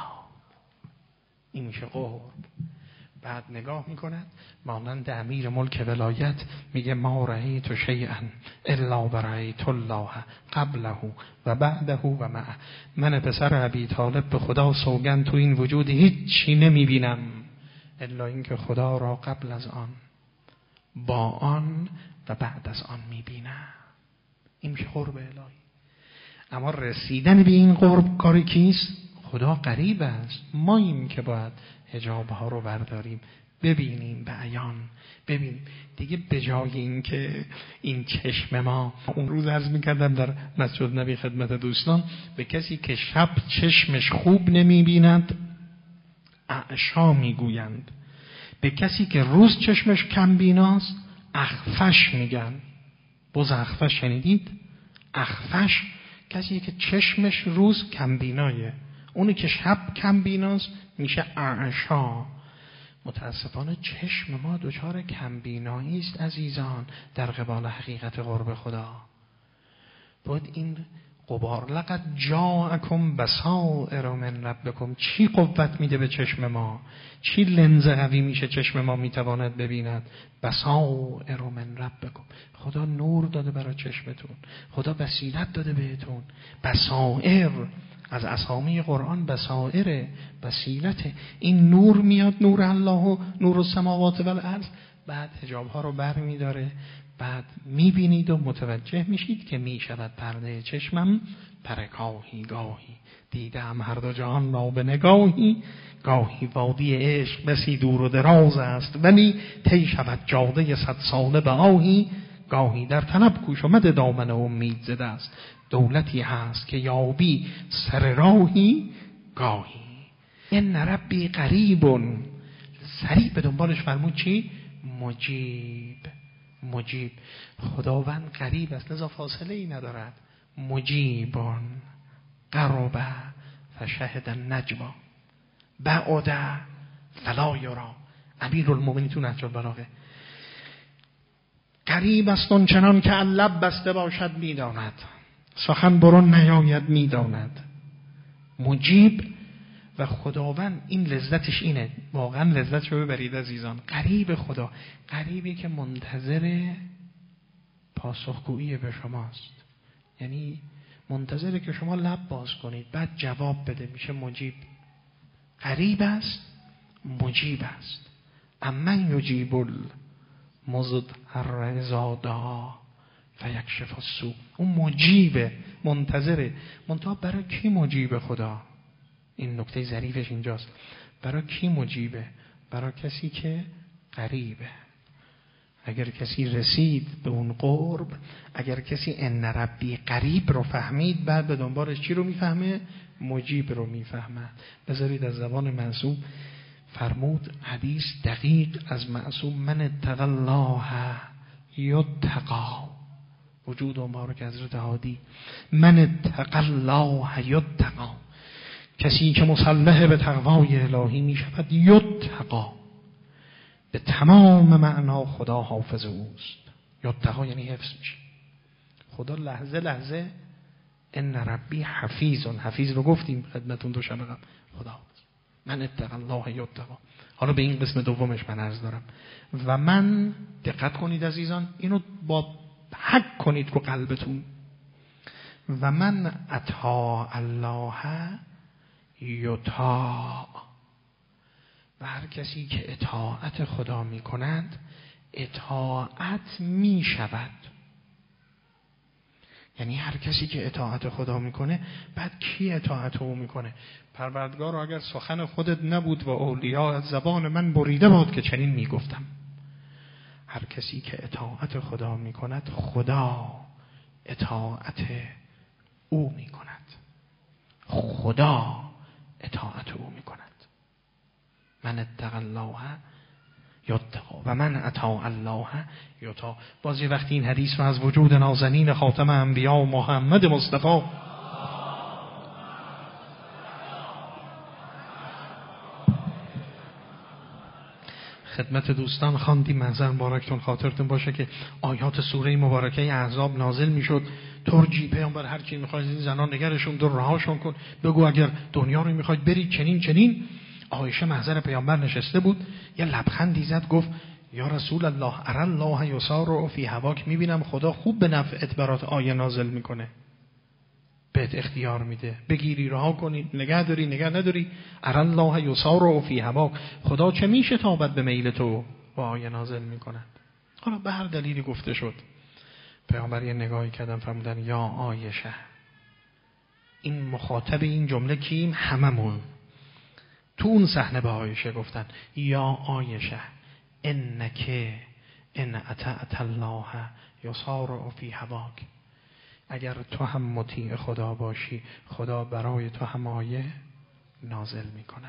این میشه قرب. بعد نگاه میکند مانند امیر ملک ولایت میگه ما رأیت شیئا الا برأیت الله قبله و بعده و معه. من پسر ابی طالب به خدا سوگند تو این وجود هیچی نمیبینم الا اینکه خدا را قبل از آن، با آن و بعد از آن میبینم. این میشه قرب الهی. اما رسیدن به این قرب کاری کیست؟ خدا قریب است. ما این که باید حجاب ها رو برداریم، ببینیم به عیان، ببینیم دیگه. به جای این که این چشم ما، اون روز عرض میکردم در مسجد نبی خدمت دوستان، به کسی که شب چشمش خوب نمیبیند اعشا میگویند، به کسی که روز چشمش کم بیناست اخفش میگن. باز اخفش شنیدید؟ اخفش کسی که چشمش روز کم بینایه، اونی که شب کم بیناست میشه اعشا. متاسفانه چشم ما دچار کم بینایی است عزیزان در قبال حقیقت قرب خدا. باید این غبار لقد جاءکم بصائر من ربکم، چی قوت میده به چشم ما؟ چی لنز قوی میشه چشم ما میتواند ببیند؟ بصائر من ربکم، خدا نور داده برای چشمتون، خدا بصیرت داده بهتون. بصائر از اسامی قرآن بصائر، بصیرت. این نور میاد، نور الله و نور السماوات و الارض. بعد حجاب ها رو بر میداره، بعد میبینید و متوجه میشید که میشود پرده چشمم پرکاهی گاهی، دیدم هر دو جهان را به نگاهی، گاهی وادی عشق بسی دور و دراز است ولی طی شود جاده صد ساله به آهی، گاهی در طلب کوش آمد دامن امید زده است، دولتی هست که یابی سر راهی گاهی. این ربی قریبون، سریع به دنبالش فرمود چی؟ مجیب. مجیب، خداوند قریب است لذا فاصله ای ندارد. مجیبون قرب فشهد النجوا بعد فلا یرا. امیرالمومنین تو نهج البلاغه قریب است اون چنان که لب بسته باشد میداند، سخن برون نیاید میداند. مجیب و خداوند این لذتش اینه، واقعا لذتش رو ببرید عزیزان. قریب خدا، قریبی که منتظر پاسخگویی به شماست، یعنی منتظره که شما لب باز کنید بعد جواب بده، میشه مجیب. قریب است، مجیب است. امن یجیب المضطر اذا دعا فیکشف السوء. اون مجیبه، منتظره. منتها برای کی مجیب خدا؟ این نکته ظریفش اینجاست. برای کی مجیبه؟ برای کسی که قریبه. اگر کسی رسید به اون قرب، اگر کسی ان ربی قریب رو فهمید، بعد به دنبالش چی رو میفهمه؟ مجیب رو میفهمه. بذارید از زبان معصوم فرمود، حدیث دقیق از معصوم، من اتقی الله یتقی. وجود و مبارک حضرت هادی، من اتقی الله یتقی. کسی که مسلح به تقوای الهی می شود یتقی، به تمام معنا خدا حافظ اوست. یتقی یعنی حفظ میشه. خدا لحظه لحظه ان ربی حفیظ. حفیظ رو گفتیم خدمتون دو شب قبل. خدا من اتق الله یتقا. حالا به این قسم دومش من عرض دارم. و من، دقت کنید عزیزان، اینو با حق کنید رو قلبتون. و من اطاع الله یطاع. و هر کسی که اطاعت خدا می کند اطاعت می شود. یعنی هر کسی که اطاعت خدا میکنه بعد کی اطاعت او میکنه؟ پروردگار اگر سخن خودت نبود و اولیاء از زبان من بریده بود که چنین میگفتم. هر کسی که اطاعت خدا میکند خدا اطاعت او میکند. خدا اطاعت او میکند. من اتق الله یتقا و من اطاع الله یطاع. بازی وقتی این حدیث رو از وجود نازنین خاتم انبیا محمد مصطفی خدمت دوستان خواندیم، منظر مبارکتون خاطرتون باشه که آیات سوره مبارکه احزاب نازل میشد. ترجی پیامبر هر کی میخواید این زنان نگرشون دور رهاشون کن، بگو اگر دنیا رو میخواید برید چنین چنین. عایشه محضر پیامبر نشسته بود، یه لبخندی زد گفت یا رسول الله اری الله یسار فی هواک. میبینم خدا خوب به نفعت برات آیه نازل میکنه، بهت اختیار میده بگیری رها کنی، نگه داری نگه نداری. اری الله یسار فی هواک، خدا چه میشه تابت به میل تو و آیه نازل میکند. حالا به هر دلیلی گفته شد. پیامبر یه نگاهی کردن فرمودن یا عایشه. این مخاطب این جمله کیم؟ هممون. تو اون صحنه به عایشه گفتن یا عایشه انک ان اطعت الله یسار فی هواک. اگر تو هم مطیع خدا باشی خدا برای تو هم آیه نازل میکنه.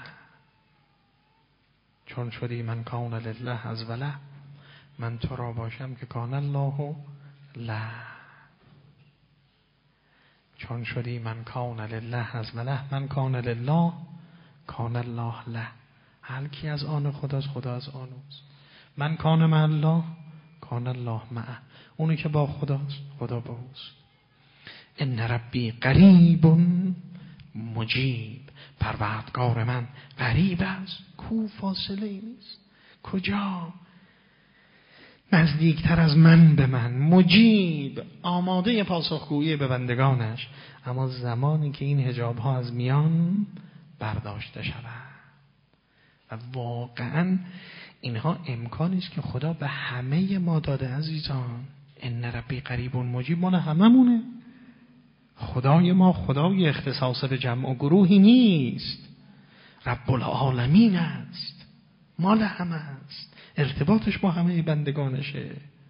چون شدی من کان لله از وله، من تو را باشم که کان الله لا. چون شدی من کان لله از وله، من کان لله کان الله له. هر کی از آن خداست خدا از آن اوست. من کان مع الله کان الله معه. اونی که با خداست خدا با اوست. ان ربی قریب مجیب. پروردگار من قریب است، کو فاصله ای نیست. کجا؟ نزدیکتر از من به من. مجیب، آماده پاسخگویی به بندگانش. اما زمانی که این حجاب ها از میان برداشته شود. و واقعا اینها امکانی است که خدا به همه ما داده عزیزان. ان ربی قریب مجیب مال هممونه. خدای ما خدای اختصاص به جمع و گروهی نیست، رب العالمین است، مال همه است، ارتباطش با همه بندگانشه.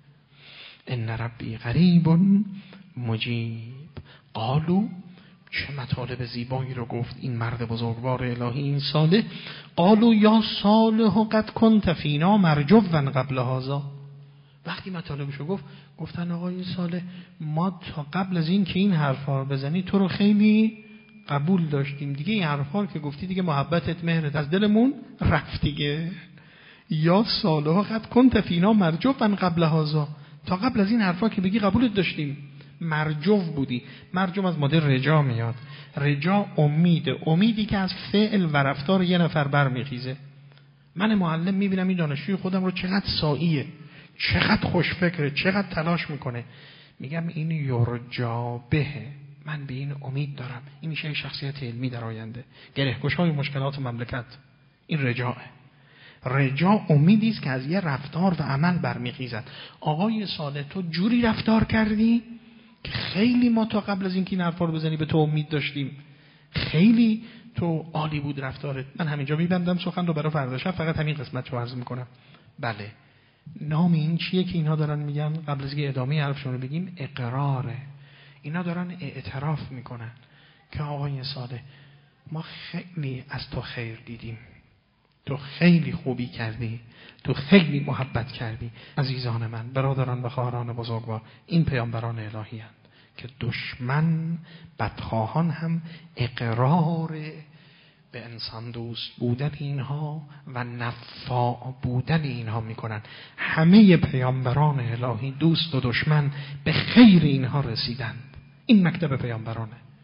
ان ربی قریب مجیب. قالو، چه مطالب زیبایی رو گفت این مرد بزرگوار الهی، این صالح. قالو یا صالح قد کنت فینا مرجوا قبل هذا. وقتی مطالبشو گفت گفتن آقای صالح ما تا قبل از این که این حرفا رو بزنی تو رو خیلی قبول داشتیم، دیگه این حرفا که گفتی دیگه محبتت مهرت از دلمون رفت دیگه. یا صالح قد کنت فینا مرجوا قبل هذا، تا قبل از این حرفا که بگی قبولت داشتیم، مرجو بودی. مرجو از مدل رجا میاد. رجا امید، امیدی که از فعل و رفتار یه نفر برمیخیزه. من معلم میبینم این دانشجوی خودم رو چقدر ساییه، چقدر خوشفکره، چقدر تلاش میکنه، میگم این یرجا بهه، من به این امید دارم این میشه شخصیت علمی در آینده، گره‌گشای مشکلات مملکت. این رجاءه. رجا امیدی است که از یه رفتار و عمل برمیخیزد. آقای صالح تو جوری رفتار کردی که خیلی ما تا قبل از اینکه این حرفا رو بزنی به تو امید داشتیم، خیلی تو عالی بود رفتارت. من همینجا میبندم سخن رو برای فردا شب، فقط همین قسمت رو عرض میکنم. بله، نام این چیه که اینها دارن میگن؟ قبل از اینکه ادامه حرفشون رو بگیم، اقراره. اینا دارن اعتراف میکنن که آقای صالح ما خیلی از تو خیر دیدیم، تو خیلی خوبی کردی، تو خیلی محبت کردی. عزیزان من، برادران و خواهران بزرگوار، این پیامبران الهی هستند که دشمن بدخواهان هم اقرار به انسان دوست بودن اینها و نفاع بودن اینها میکنن. همه پیامبران الهی دوست و دشمن به خیر اینها رسیدند. این مکتب پیامبرانه.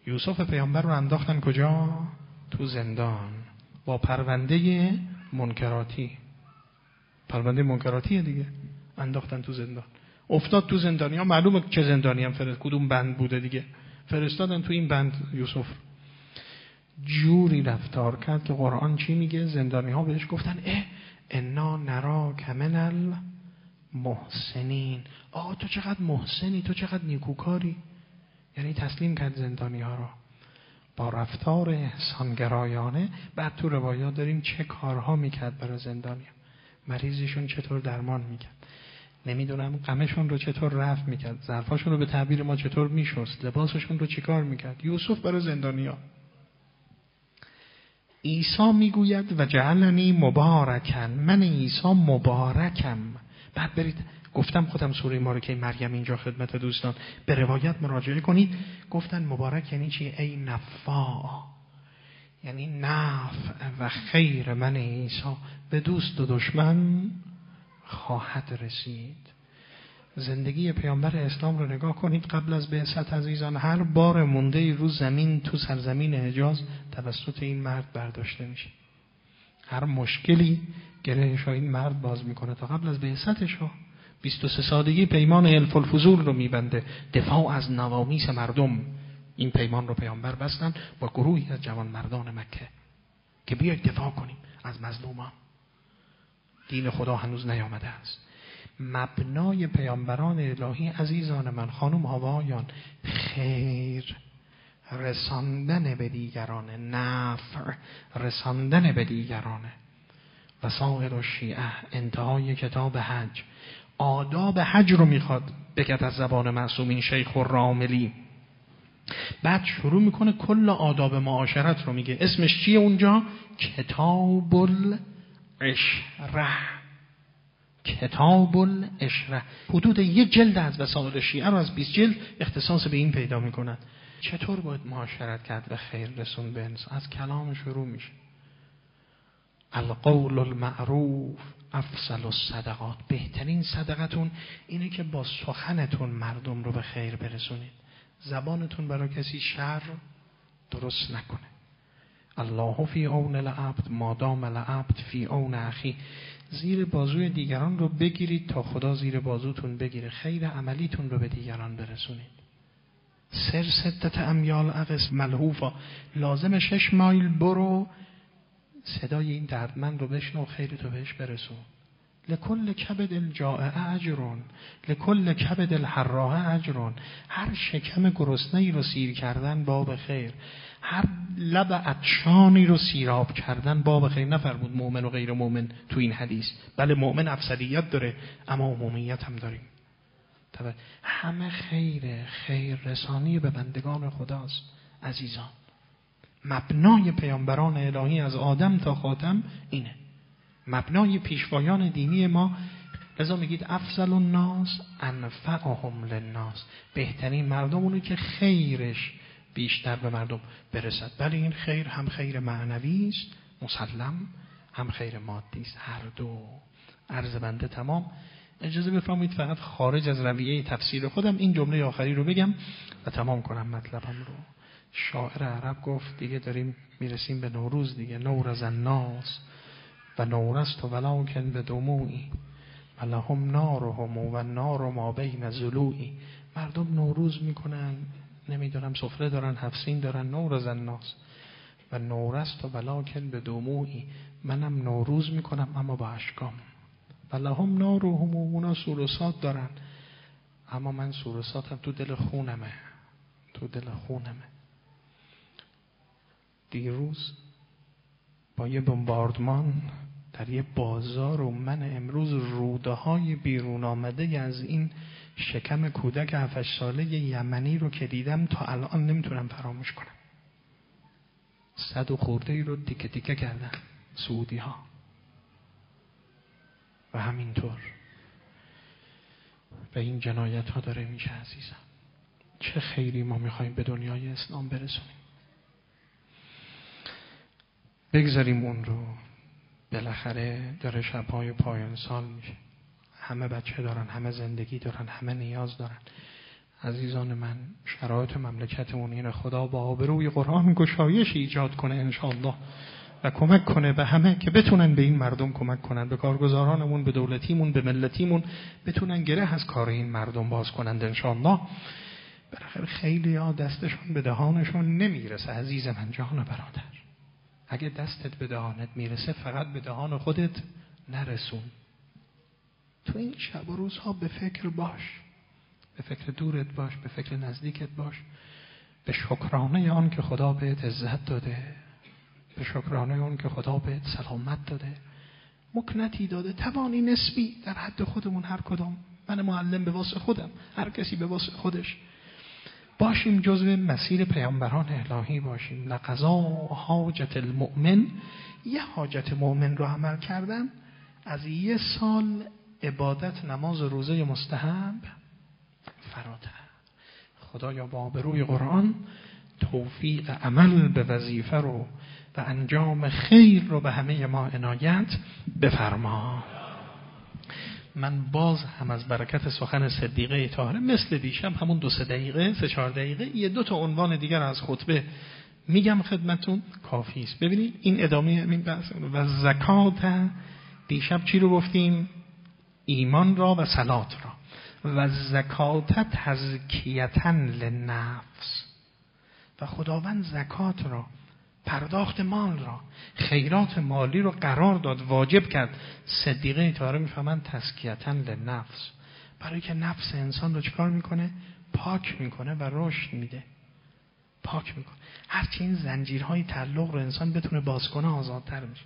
یوسف پیامبر رو انداختن کجا؟ تو زندان با پرونده منکراتی. پرونده منکراتی دیگه، انداختن تو زندان. افتاد تو زندانی ها، معلومه چه زندانی هم فرست، کدوم بند بوده دیگه، فرستادن تو این بند یوسف. جوری رفتار کرد که قرآن چی میگه؟ زندانی ها بهش گفتن اه انا نراک من المحسنین. آقا تو چقدر محسنی، تو چقدر نیکوکاری. یعنی تسلیم کرد زندانی ها را با رفتار احسانگرایانه. بعد تو روایات داریم چه کارها میکرد برای زندانی ها. مریضیشون چطور درمان میکرد، نمیدونم غمشون رو چطور رفع میکرد، ظرفاشون رو به تعبیر ما چطور میشست، لباسشون رو چیکار میکرد. یوسف برای زندانی ها. عیسی میگوید و جعلنی مبارکن، من عیسی مبارکم. بعد برید، گفتم خودم سوره ما رو که مریم اینجا خدمت دوستان به روایت مراجعه کنید. گفتن مبارک یعنی چی؟ ای نفع، یعنی نفع و خیر من عیسی به دوست و دشمن خواهد رسید. زندگی پیامبر اسلام رو نگاه کنید. قبل از بعثت عزیزان هر بار مونده رو زمین تو سرزمین حجاز توسط این مرد برداشته میشه. هر مشکلی گرهش این مرد باز میکنه. تا قبل از بعثتش بیست و سه سالگی پیمان حلف الفضول رو میبنده، دفاع از نوامیس مردم. این پیمان رو پیامبر بستن با گروهی از جوان مردان مکه که بیاید دفاع کنیم از مظلومان. دین خدا هنوز نیامده است. مبنای پیامبران الهی عزیزان من، خانم هوایان، خیر رساندن به دیگران، نفع رساندن به دیگران. وسائل الشیعه، انتهای کتاب حج، آداب حج رو میخواد بگید از زبان معصومین شیخ الراملی. بعد شروع میکنه کل آداب معاشرت رو میگه. اسمش چیه اونجا؟ کتاب العشره. کتاب العشره. حدود یک جلد از وسائل شیعه رو از بیست جلد اختصاص به این پیدا میکنن. چطور باید معاشرت کرد و خیر رسون به انسان؟ از کلام شروع میشه. القول المعروف افضل الصدقات. بهترین صدقتون اینه که با سخنتون مردم رو به خیر برسونید. زبانتون برای کسی شر درست نکنه. الله فی عون العبد ما دام العبد فی عون اخی. زیر بازوی دیگران رو بگیرید تا خدا زیر بازوتون بگیره. خیر عملیتون رو به دیگران برسونید. سر ستت امیال اقص ملحوفا. لازم شش مایل برو، صدای این دردمند رو بشنو، خیرتو بهش برسون. لکل کبد الجائع اجرون، لکل کبد الحراء اجرون. هر شکم گرسنه‌ای رو سیر کردن باب خیر، هر لب عطشانی رو سیراب کردن باب خیر. نفرمود مؤمن و غیر مؤمن تو این حدیث. بله مؤمن افضلیت داره اما عمومیت هم داریم. همه خیر، خیر رسانی به بندگان خداست عزیزان. مبنای پیامبران الهی از آدم تا خاتم اینه. مبنای پیشوایان دینی ما. لذا میگید افضل الناس انفعهم للناس. بهترین مردم اونه که خیرش بیشتر به مردم برسد. بله این خیر هم خیر معنوی است مسلم، هم خیر مادی است. هر دو. عرض بنده تمام. اجازه بفرمایید فقط خارج از رویه تفسیر خودم این جمله آخری رو بگم و تمام کنم مطلبم رو. شاعر عرب گفت دیگه داریم میرسیم به نوروز دیگه. نورز الناس و نورست ولکن به دموعی و لهم نارهم و نار ما بین ضلوعی. مردم نوروز میکنن، نمیدونم سفره دارن، هفسین دارن. نورز الناس و نورست ولکن به دموعی. منم نوروز میکنم اما با اشکام. و لهم نارهم، اونا سورسات دارن اما من سورساتم تو دل خونمه، تو دل خونمه. دیروز با یه بمباردمان در یه بازار و من امروز روده های بیرون آمده از این شکم کودک هفت ساله یمنی رو که دیدم تا الان نمیتونم فراموش کنم. صد و خورده ای رو تیکه تیکه کردن سعودی ها. و همینطور به این جنایت ها داره میشه عزیزم. چه خیری ما میخوایم به دنیای اسلام برسونیم. بگذاریم اون رو. بالاخره داره شبهای پایان سال میشه. همه بچه دارن، همه زندگی دارن، همه نیاز دارن. عزیزان من، شرایط مملکتمون اینه. خدا با آبروی قرآن گشایش ایجاد کنه انشاءالله و کمک کنه به همه که بتونن به این مردم کمک کنن، به کارگزارانمون، به دولتیمون، به ملتیمون، بتونن گره از کار این مردم باز کنند انشاءالله. بالاخره خیلی ها دستشون به دهانشون نمیرسه. عزیز من، جان برادر، اگه دستت به دهانت میرسه فقط به دهان خودت نرسون. تو این شب و روزها به فکر باش، به فکر دورت باش، به فکر نزدیکت باش، به شکرانه آن که خدا بهت عزت داده، به شکرانه اون که خدا بهت سلامت داده، مکنتی داده، توانی نسبی در حد خودمون هر کدام. من معلم به واسه خودم، هر کسی به واسه خودش باشیم، جزو مسیر پیامبران الهی باشیم. لقضا حاجت المؤمن، یه حاجت مؤمن رو عمل کردم، از یه سال عبادت نماز روزه مستحب فراتر. خدایا با آبروی قرآن توفیق عمل به وظیفه رو و انجام خیر رو به همه ما عنایت بفرما. من باز هم از برکت سخن صدیقه طاهره مثل دیشب همون دو سه دقیقه سه چهار دقیقه یه دو تا عنوان دیگر از خطبه میگم خدمتون، کافی است. ببینید این ادامه همین بحث. و زکات، دیشب چی رو گفتیم؟ ایمان را و صلات را. و زکات تزکیةً للنفس، و خداوند زکات را، پرداخت مال را، خیرات مالی رو قرار داد، واجب کرد. صدیقه طاهره میفهمن تزکیةً للنفس، برای که نفس انسان رو چیکار میکنه؟ پاک میکنه و رشد میده، پاک میکنه. هرچی این زنجیرهای تعلق رو انسان بتونه باز کنه آزادتر میشه.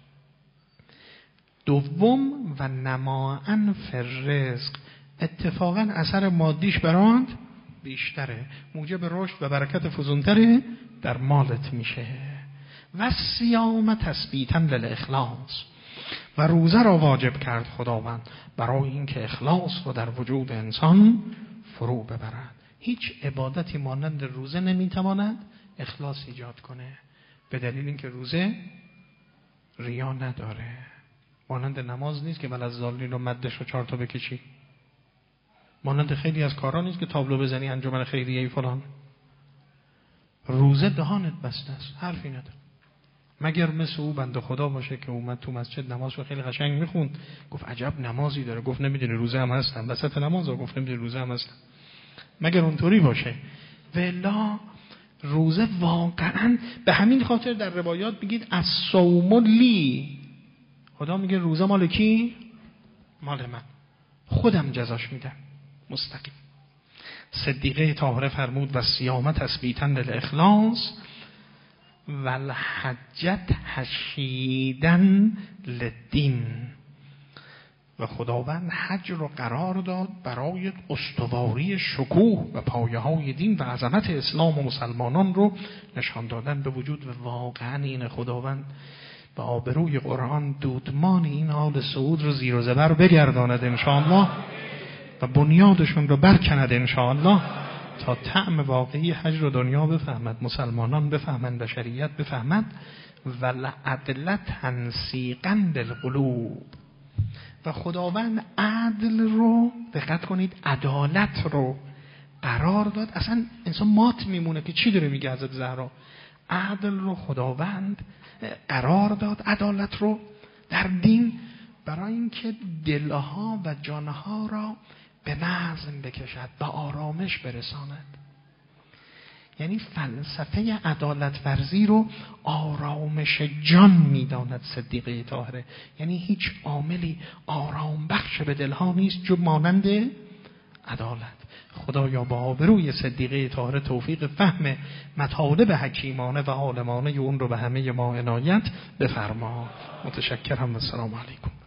دوم و نماءً فی الرزق، اتفاقا اثر مادیش برات بیشتره، موجب رشد و برکت فزونتره در مالت میشه. و صیام تثبیتاً للاخلاص، و روزه را واجب کرد خداوند برای اینکه اخلاص رو در وجود انسان فرو ببرد. هیچ عبادتی مانند روزه نمیتواند اخلاص ایجاد کنه، به دلیل اینکه روزه ریا نداره. مانند نماز نیست که وللضالین و مدش رو چهار تا بکشی، مانند خیلی از کارا نیست که تابلو بزنی انجمن خیریه فلان. روزه دهانت بسته است، حرفی نداره، مگر مثل او بنده خدا باشه که اومد تو مسجد نماز رو خیلی قشنگ میخوند، گفت عجب نمازی داره، گفت نمیدونی روزه هم هستم، وسط نماز گفت نمیدونی روزه هم هستم. مگر اونطوری باشه؟ ولا روزه واقعا به همین خاطر در روایات بگید الصوم لی، خدا میگه روزه مال کی؟ مال من، خودم جزاش میدم مستقیم. صدیقه طاهره فرمود و صیام تثبیتاً للاخلاص و الحج تشییداً للدین، و خداوند حج رو قرار داد برای استواری شکوه و پایه‌های دین و عظمت اسلام و مسلمانان رو نشان دادن به وجود. و واقعا این خداوند به آبروی قرآن دودمان این آل سعود رو زیر و زبر بگرداند انشاءالله و بنیادشون رو برکند انشاءالله، تا طعم واقعی حج رو دنیا بفهمد، مسلمانان بفهمند، بشریت بفهمد. و لعدل تنسیقاً بالقلوب، و خداوند عدل رو، دقت کنید، عدالت رو قرار داد. اصلا انسان مات میمونه که چی داره میگه حضرت زهرا. عدل رو خداوند قرار داد، عدالت رو در دین، برای اینکه دلها و جانها را به نظم بکشد، به آرامش برساند. یعنی فلسفه عدالت ورزی رو آرامش جان میداند صدیقه طاهره. یعنی هیچ عاملی آرام بخش به دلها نیست جو مانند عدالت. خدایا با آبروی صدیقه طاهره توفیق فهم مطالب حکیمانه و عالمانه اون رو به همه ما عنایت بفرما. متشکرم و السلام علیکم.